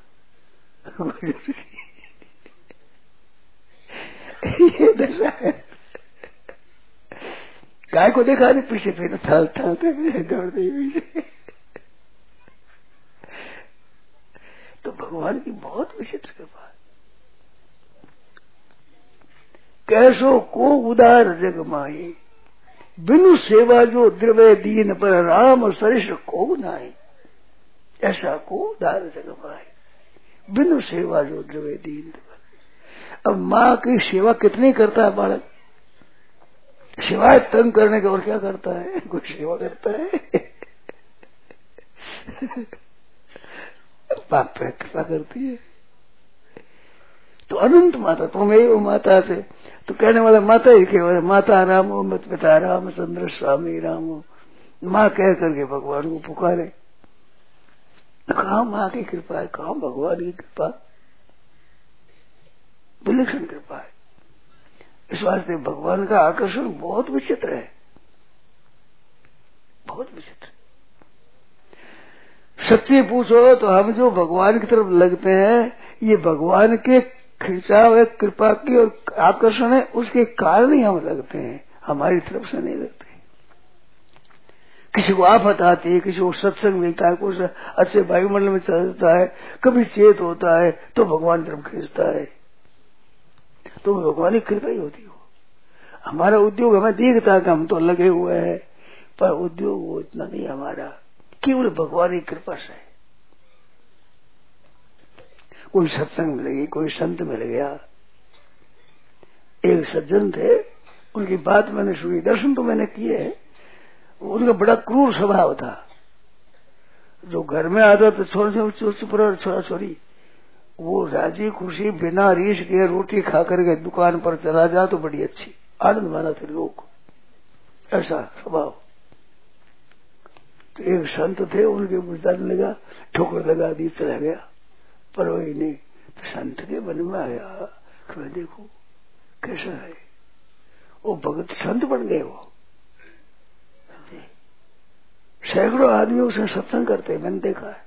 ये दशा है। गाय को देखा नहीं, पीछे पीछे थल थल दौड़ते पीछे। तो भगवान की बहुत विचित्र कृपा है। कैसो को उदार जग माही, बिनु सेवा जो द्रव्य दीन पर राम सरिष को नाई। ऐसा को उदार जग माही, बिनु सेवा जो द्रव्य दीन पर। अब माँ की सेवा कितनी करता है बालक, सिवाय तंग करने के और क्या करता है, कोई सेवा करता है। बाप पे कृपा करती है। तो अनंत माता, तुम ही माता से तो कहने वाला माता ही केवल, माता रामो मत पिता रामचंद्र स्वामी रामो। माँ कह करके भगवान को पुकारे। कहाँ माँ की कृपा है, कहाँ भगवान की कृपा, विलक्षण कृपा है। इस वास्ते भगवान का आकर्षण बहुत विचित्र है, बहुत विचित्र। सच्ची पूछो तो हम जो भगवान की तरफ लगते हैं, ये भगवान के खिंचाव है, कृपा की और आकर्षण है, उसके कारण ही हम लगते हैं, हमारी तरफ से नहीं लगते। किसी को आफत आती है, किसी को सत्संग मिलता है, कुछ अच्छे वायुमंडल में चलता है, कभी चेत होता है तो भगवान तरफ खींचता है, तो भगवान की कृपा ही होती हो। हमारा उद्योग हमें दिखता है कि हम तो लगे हुए हैं, पर उद्योग वो इतना नहीं हमारा, केवल भगवान की कृपा से है। कोई सत्संग मिल गई, कोई संत मिल गया, एक सज्जन थे, उनकी बात मैंने सुनी, दर्शन तो मैंने किए हैं। उनका बड़ा क्रूर स्वभाव था। जो घर में आता तो छोरा छोरी, वो राजी खुशी बिना रीस के रोटी खा करके दुकान पर चला जा तो बड़ी अच्छी आनंद माना थे लोग, ऐसा स्वभाव। तो एक संत थे, उनके बुझाने लगा, ठोकर लगा दी, चला गया, पर वही नहीं। तो संत के मन में आया कि मैं देखो कैसा है, वो भगत संत बन गए। वो सैकड़ों आदमी उसे सत्संग करते, मैंने देखा है।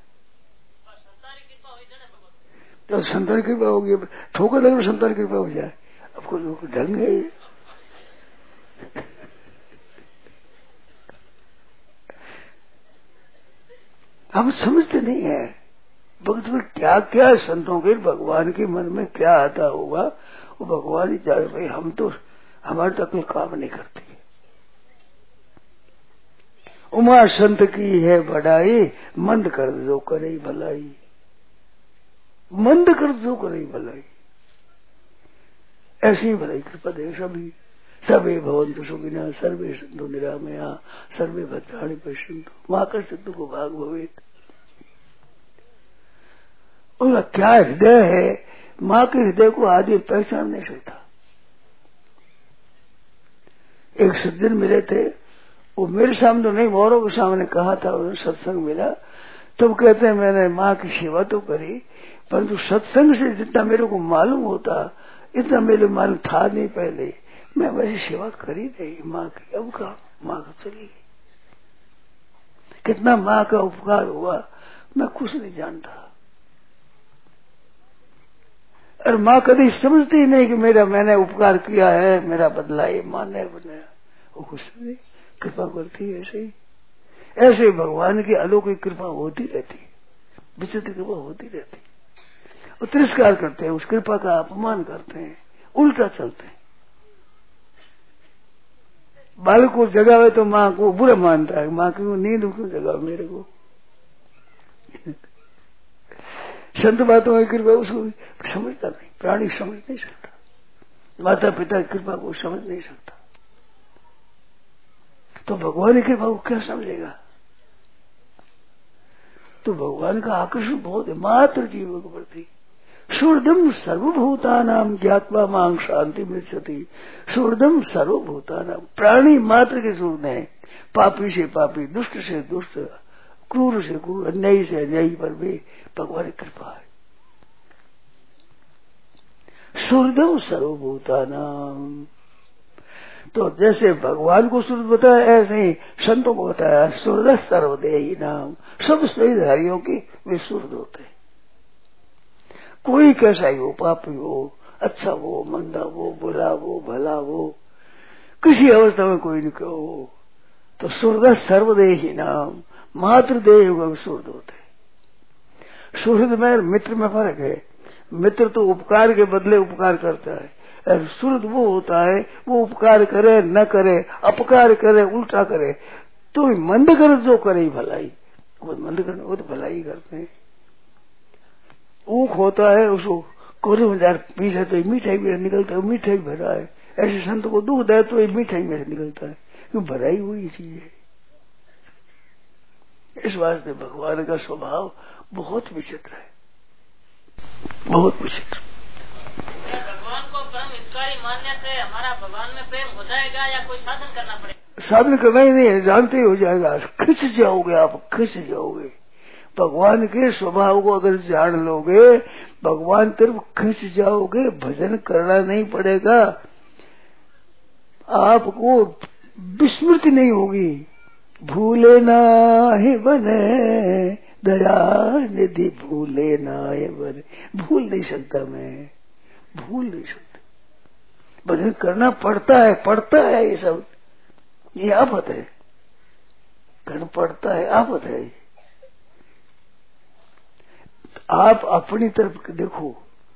तो संतान की कृपा होगी, ठोकर लगे संतान की कृपा हो जाए, अब कोई ढंग है। हम समझते नहीं है भक्त में क्या क्या संतों के, भगवान के मन में क्या आता होगा, वो भगवान ही जाने। भाई हम तो, हमारे तक कोई काम नहीं करती। उमा संत की है बढ़ाई, मंद कर जो करे भलाई, मंद कर जो करे भलाई। ऐसी भलाई कृपा दे सभी। सर्वे भवन्तु सुखिनः, सर्वे सन्तु निरामया, सर्वे भद्राणि पश्यन्तु मा कश्चित् दुःखो भाग् भवेत्। उनका क्या हृदय है, माँ के हृदय को आदमी पहचान नहीं सकता। एक सज्जन मिले थे, वो मेरे सामने नहीं, औरों के सामने कहा था, उन्हें सत्संग मिला। तब कहते हैं मैंने माँ की सेवा तो करी, परंतु सत्संग से जितना मेरे को मालूम होता इतना मेरे मालूम था नहीं पहले। मैं वैसी सेवा करी नहीं माँ की, अब कहा माँ का चली गई। कितना माँ का उपकार हुआ मैं कुछ नहीं जानता। और माँ कभी समझती ही नहीं कि मैंने उपकार किया है, मेरा बदला ये माँ ने बनाया, वो कुछ नहीं, कृपा करती है। ऐसे भगवान की अलौकिक कृपा होती रहती, विचित्र कृपा होती रहती। वो तिरस्कार करते हैं, उस कृपा का अपमान करते हैं, उल्टा चलते हैं। बालक को जगावे तो माँ को बुरा मानता है, माँ की नींद क्यों जगावे मेरे को। संत बातों की कृपा उसको समझता नहीं, प्राणी समझ नहीं सकता, माता पिता की कृपा को समझ नहीं सकता, तो भगवान की कृपा को क्या समझेगा। तो भगवान का आकर्षण बहुत है मात्र जीवों के प्रति। सुहृदम सर्वभूतानाम ज्ञात्वा मां शांति मिच्छति। सुहृदम सर्वभूतानाम, प्राणी मात्र के सुहृद हैं, पापी से पापी, दुष्ट से दुष्ट, क्रूर से क्रूर, अन्यायी से अन्यायी पर भी भगवान की कृपा है। सुहृदम सर्वभूतानाम, तो जैसे भगवान को सुहृद बताया ऐसे ही संतों को बताया सुहृद सर्वदेही नाम। सब शरीरधारियों की वे सुहृद होते हैं। कोई कैसा ही हो, पापी हो, अच्छा हो, मंदा हो, बुरा हो, भला हो, किसी अवस्था में कोई नहीं कहो, तो सुहृद सर्वदेही नाम, मात्र देह सुहृद होते। सुहृद में मित्र में फर्क है। मित्र तो उपकार के बदले उपकार करता है, और सुहृद वो होता है वो उपकार करे न करे, अपकार करे उल्टा करे, तो मंद कर जो करे भलाई। वो मंद करने वो तो भलाई करते हैं। ऊख होता है उसको कोरे में पीछे तो मिठाई में निकलता है, मिठाई भरा है। ऐसे संत को दूध है तो मिठाई में निकलता है, क्यों भराई हुई चीज है। इस वास्ते भगवान का स्वभाव बहुत विचित्र है, बहुत विचित्र। भगवान को परम हितकारी मानने से हमारा भगवान में प्रेम हो जाएगा या कोई साधन करना पड़ेगा? साधन करना ही नहीं है, जानते ही हो जाएगा, खिंच जाओगे आप, खिंच जाओगे। भगवान के स्वभाव को अगर जान लोगे, भगवान तरफ खिंच जाओगे, भजन करना नहीं पड़ेगा, आपको विस्मृति नहीं होगी। भूले ना ही बने दया निधि, भूले ना ही बने, भूल नहीं सकता मैं, भूल नहीं सकता। भजन करना पड़ता है, ये सब, ये आफत है, करना पड़ता है, आफत है। आप अपनी तरफ देखो,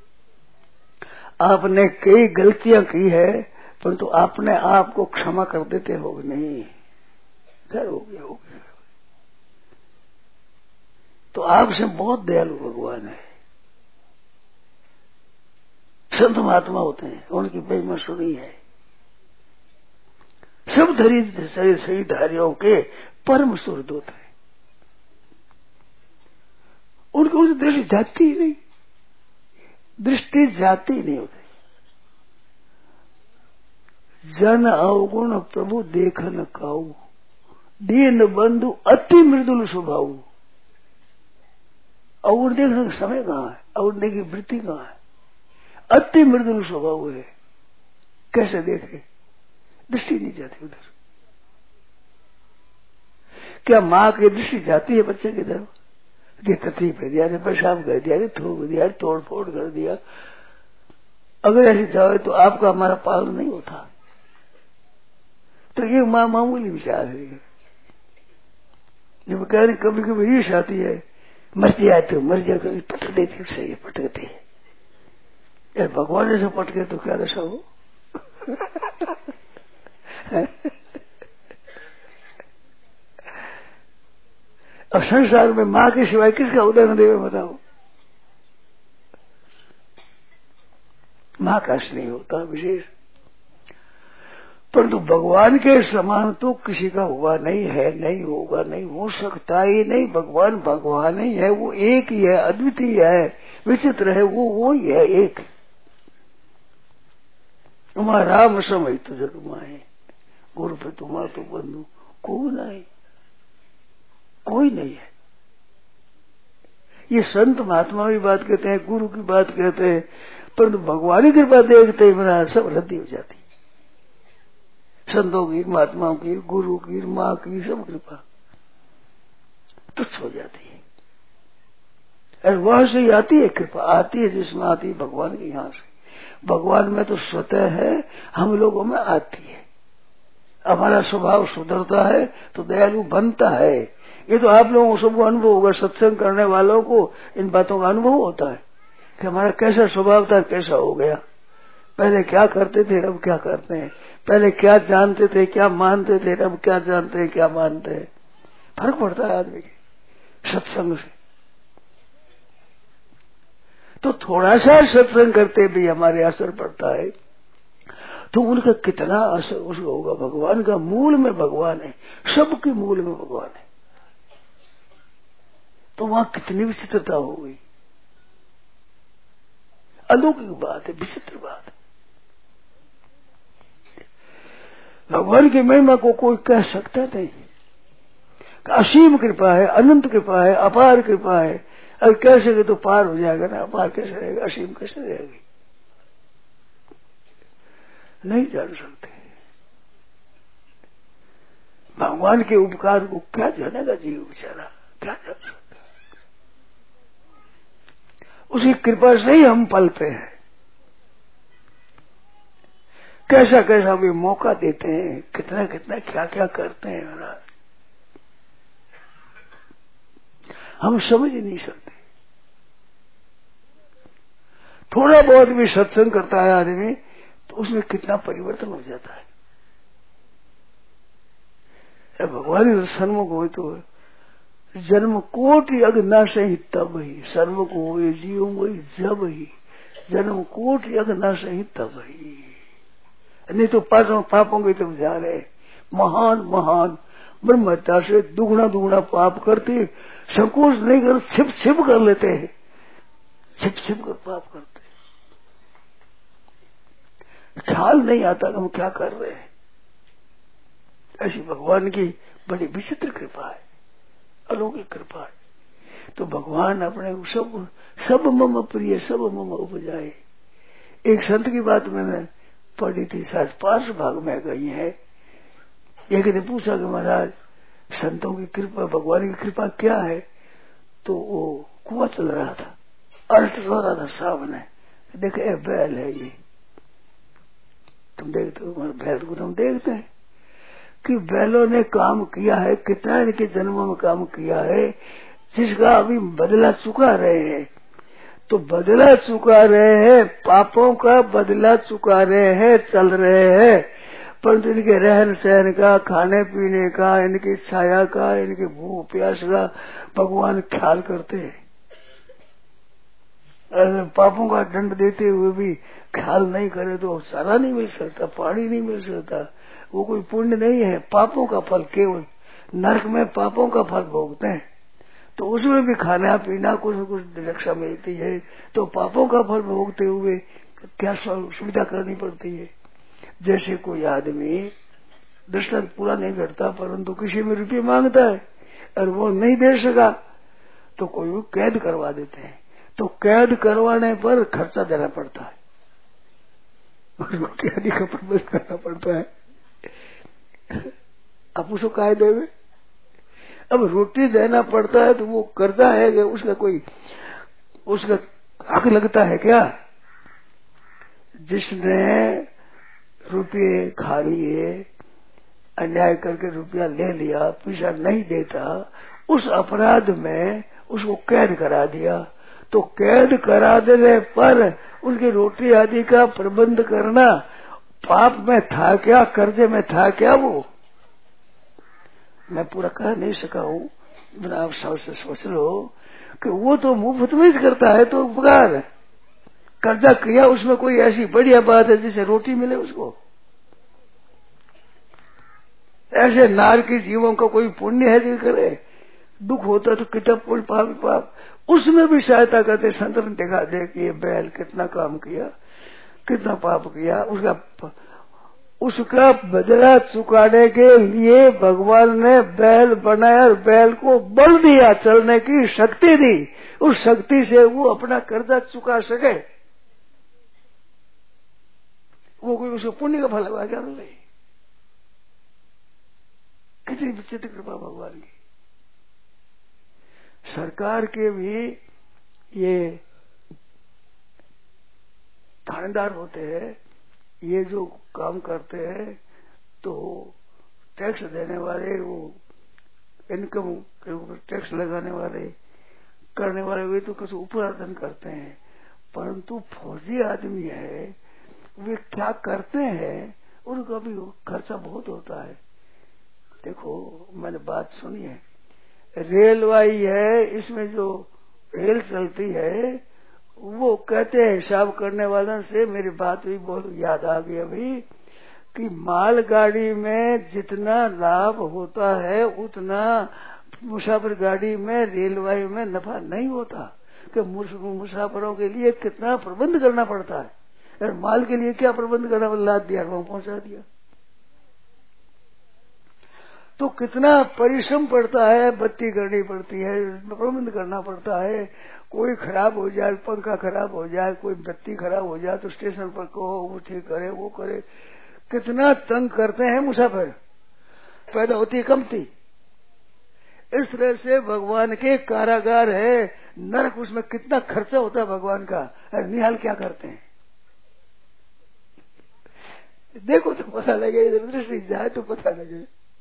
आपने कई गलतियां की है, परंतु आपने आप को क्षमा कर देते हो नहीं, खैर हो गया। तो आपसे बहुत दयालु भगवान है, संत महात्मा होते हैं, उनकी महिमा सुनी है। सब शरीरधारियों के परम सुहृद होते हैं, उनकी उनकी दृष्टि जाती ही नहीं, दृष्टि जाती ही नहीं होती। जन अवगुण प्रभु देखन काऊ, दीन बंधु अति मृदुल स्वभाव। अवगुण देखने का समय कहाँ है, अवगुण देखने की वृत्ति कहाँ है, अति मृदुल स्वभाव है। कैसे देखे, दृष्टि नहीं जाती उधर। क्या माँ की दृष्टि जाती है बच्चे की तरफ? कि तकलीफ है दिया, पेशाब कर दिया, थूक दिया, तोड़ फोड़ कर दिया। अगर ऐसे जाओ तो आपका हमारा पालन नहीं होता। तो ये माँ मामूली विचार है। जब कह रही कभी कभी रीस आती है, मर जाए तो मर जाए, कभी पटक देती उससे, पटकते है यार। भगवान जैसे पटके तो क्या दशा हो। अब संसार में माँ के सिवाय किसका उदाहरण देवे बताओ। माँ का स्नेह होता विशेष, परंतु भगवान के समान तो किसी का हुआ नहीं है, नहीं होगा, नहीं हो सकता ही नहीं। भगवान भगवान ही है, वो एक ही है, अद्वितीय है, विचित्र है, वो ही है एक। तुम्हारा राम समय तो जग माए, गुरु पे तुम्हारा तो बंधु कोई नहीं, कोई नहीं है। ये संत महात्मा की बात कहते हैं, गुरु की बात कहते हैं, परंतु भगवान की कृपा देखते ही मेरा सब रद्दी हो जाती। संतों की, महात्माओं की, गुरु की, माँ की, सब कृपा तुच्छ हो जाती है। और वहां से ही आती है कृपा, आती है जिसमें आती है भगवान के यहाँ से। भगवान में तो स्वतः है, हम लोगों में आती है। हमारा स्वभाव सुधरता है तो दयालु बनता है। ये तो आप लोगों को सबको अनुभव होगा, सत्संग करने वालों को इन बातों का अनुभव होता है कि हमारा कैसा स्वभाव था, कैसा हो गया। पहले क्या करते थे, अब क्या करते हैं। पहले क्या जानते थे, क्या मानते थे, अब क्या जानते हैं, क्या मानते हैं। फर्क पड़ता है आदमी के सत्संग से। तो थोड़ा सा सत्संग करते भी हमारे असर पड़ता है, तो उनका कितना असर उसको होगा। भगवान का मूल में भगवान है, सबके मूल में भगवान है, तो वहां कितनी विचित्रता हो गई। अलौकिक बात है, विचित्र बात है। भगवान की महिमा को कोई कह सकता नहीं। असीम कृपा है, अनंत कृपा है, अपार कृपा है। अगर कह सके तो पार हो जाएगा ना, अपार कैसे रहेगा, असीम कैसे रहेगी, नहीं जान सकते। भगवान के उपकार को क्या जानेगा जीव बेचारा, क्या जान सकता। उसी कृपा से ही हम पलते हैं। कैसा कैसा भी मौका देते हैं, कितना कितना क्या क्या करते हैं महाराज, हम समझ ही नहीं सकते। थोड़ा बहुत भी सत्संग करता है आदमी तो उसमें कितना परिवर्तन हो जाता है। भगवान सन्मुख हो तो जन्म कोटि अग न सही तब ही, सन्मुख हो जीव वही जब ही, जन्म कोटि अग न सही तब ही। नहीं तो पापों की तरफ जा रहे, महान महान ब्रह्महत्या से दुगना दुगना पाप करते, संकोच नहीं कर, छिप छिप कर लेते हैं, छिप छिप कर पाप करते, ख्याल नहीं आता कि हम क्या कर रहे हैं। ऐसी भगवान की बड़ी विचित्र कृपा है, अलौकिक कृपा है। तो भगवान अपने सब मम प्रिय, सब मम उपजाए। एक संत की बात मैंने पढ़ी थी, शायद 5 भाग में गई है। एक ने पूछा कि महाराज संतों की कृपा, भगवान की कृपा क्या है? तो वो कुआं चल रहा था, अर्थ हो रहा था सामने, देखे बैल है ये, तुम देखते हो बैल को, तुम देखते हैं कि बैलों ने काम किया है, कितना इनके जन्मों में काम किया है, जिसका अभी बदला चुका रहे हैं। तो बदला चुका रहे हैं, पापों का बदला चुका रहे हैं, चल रहे हैं, परंतु इनके रहन सहन का, खाने पीने का, इनकी छाया का, इनके भूख प्यास का भगवान ख्याल करते हैं। पापों का दंड देते हुए भी ख्याल नहीं करे तो सारा नहीं मिल सकता, पानी नहीं मिल सकता, वो कोई पुण्य नहीं है। पापों का फल केवल नरक में पापों का फल भोगते हैं, तो उसमें भी खाना पीना कुछ न कुछ रक्षा मिलती है, तो पापों का फल भोगते हुए क्या सुविधा करनी पड़ती है। जैसे कोई आदमी दृष्टांत पूरा नहीं करता परंतु किसी में रुपये मांगता है और वो नहीं दे सका तो कोई कैद करवा देते हैं, तो कैद करवाने पर खर्चा देना पड़ता है और रोटी आदि का प्रबंध करना पड़ता है। अब उसको कायदे में अब रोटी देना पड़ता है तो वो कर्जा है कि उसका हक लगता है क्या? जिसने रुपये खा लिए, अन्याय करके रुपया ले लिया, पैसा नहीं देता, उस अपराध में उसको कैद करा दिया, तो कैद करा देने पर उसकी रोटी आदि का प्रबंध करना पाप में था क्या, कर्जे में था क्या? वो मैं पूरा कह नहीं सका हूं, आप सबसे सोच लो कि वो तो मुफ्त में करता है तो उपकार है। कर्जा किया उसमें कोई ऐसी बढ़िया बात है जिसे रोटी मिले उसको, ऐसे नार के जीवों का कोई पुण्य है जो करे? दुख होता तो कितना पुण्य पाप उसमें भी सहायता करते। संत ने दिखा दे कि ये बैल कितना काम किया, कितना पाप किया, उसका बदला चुकाने के लिए भगवान ने बैल बनाया और बैल को बल दिया, चलने की शक्ति दी, उस शक्ति से वो अपना कर्जा चुका सके। वो कोई उसको पुण्य का फल लगा क्या? नहीं, कितनी विचित्र कृपा भगवान की। सरकार के भी ये थानेदार होते हैं, ये जो काम करते हैं तो टैक्स देने वाले, वो इनकम के ऊपर टैक्स लगाने वाले, करने वाले वे तो कुछ उपार्जन करते हैं, परंतु फौजी आदमी है वे क्या करते हैं उनका भी खर्चा बहुत होता है। देखो मैंने बात सुनी है, रेलवाई है, इसमें जो रेल चलती है वो कहते हैं हिसाब करने वालों से मेरी बात हुई, बहुत याद आ गई अभी, कि मालगाड़ी में जितना लाभ होता है उतना मुसाफिर गाड़ी में, रेलवाई में नफा नहीं होता, कि मुसाफिरों के लिए कितना प्रबंध करना पड़ता है और माल के लिए क्या प्रबंध करना, लाद दिया वहां पहुंचा दिया, तो कितना परिश्रम पड़ता है, बत्ती करनी पड़ती है, प्रबंध करना पड़ता है। कोई खराब हो जाए, पंखा खराब हो जाए, कोई बत्ती खराब हो जाए तो स्टेशन पर कहो वो ठीक करे, वो करे, कितना तंग करते हैं मुसाफिर, पैदा होती है कमती। इस तरह से भगवान के कारागार है नरक, उसमें कितना खर्चा होता है भगवान का, और निहाल क्या करते हैं देखो तो पता लगे, इधर दृष्टि जाए तो पता लगे।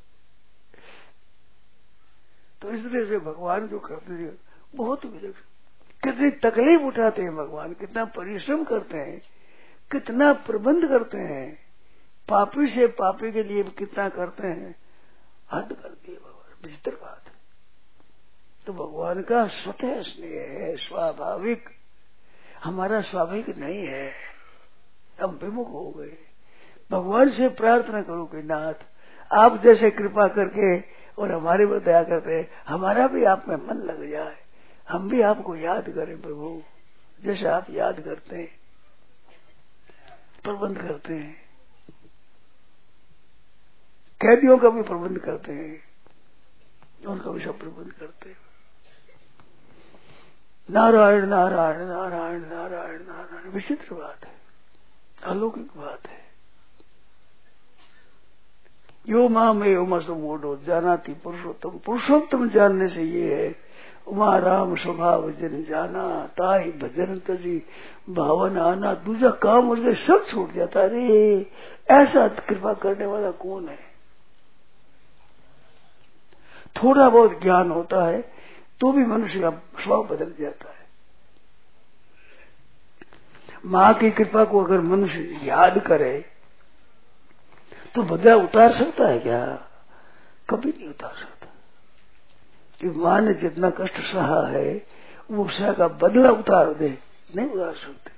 तो इस तरह से भगवान जो करते हैं बहुत विलक्षण, कितनी तकलीफ उठाते हैं भगवान, कितना परिश्रम करते हैं, कितना प्रबंध करते हैं, पापी से पापी के लिए कितना करते हैं, हद कर दिए भगवान, विचित्र बात है। तो भगवान का स्वतः स्नेह है, स्वाभाविक, हमारा स्वाभाविक नहीं है, हम विमुख हो गए। भगवान से प्रार्थना करो कि नाथ आप जैसे कृपा करके और हमारे पर दया करते हैं, हमारा भी आप में मन लग जाए, हम भी आपको याद करें प्रभु, जैसे आप याद करते हैं, प्रबंध करते हैं, कैदियों का भी प्रबंध करते हैं, उनका भी सब प्रबंध करते हैं। नारायण नारायण नारायण नारायण नारायण, विचित्र बात है, अलौकिक बात है। यो माम एवं समूढ़ो जानाति पुरुषोत्तम, पुरुषोत्तम जानने से ये है, उमा राम स्वभाव जन जाना, ताई भजन तजी भावन आना, दूसरा काम उसके सब छूट जाता है। अरे ऐसा कृपा करने वाला कौन है? थोड़ा बहुत ज्ञान होता है तो भी मनुष्य का स्वभाव बदल जाता है। माँ की कृपा को अगर मनुष्य याद करे तो बदला उतार सकता है क्या? कभी नहीं उतार सकता। कि माँ ने जितना कष्ट सहा है वो सह का बदला उतार दे नहीं उतार सकते।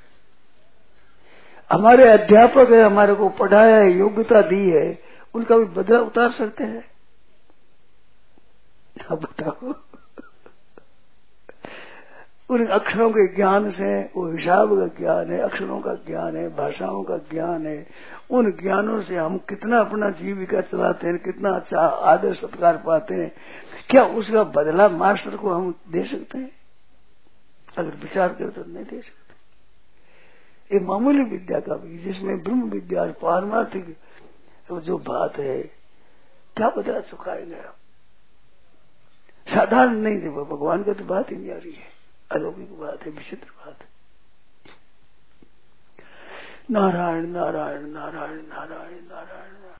हमारे अध्यापक है, हमारे को पढ़ाया है, योग्यता दी है, उनका भी बदला उतार सकते हैं? अब बताओ। उन अक्षरों के ज्ञान से, वो हिसाब का ज्ञान है, अक्षरों का ज्ञान है, भाषाओं का ज्ञान है, उन ज्ञानों से हम कितना अपना जीविका चलाते हैं, कितना अच्छा आदर सत्कार पाते हैं, क्या उसका बदला मास्टर को हम दे सकते हैं? अगर विचार करें तो नहीं दे सकते। ये मामूली विद्या का भी, जिसमें ब्रह्म विद्या और पारमार्थिक जो बात है, क्या बदला चुकाएंगे आप? साधारण नहीं थे, भगवान का तो बात ही नहीं आ रही है, अलौकिक बात है, विचित्र बात है। नारायण नारायण नारायण नारायण नारायण।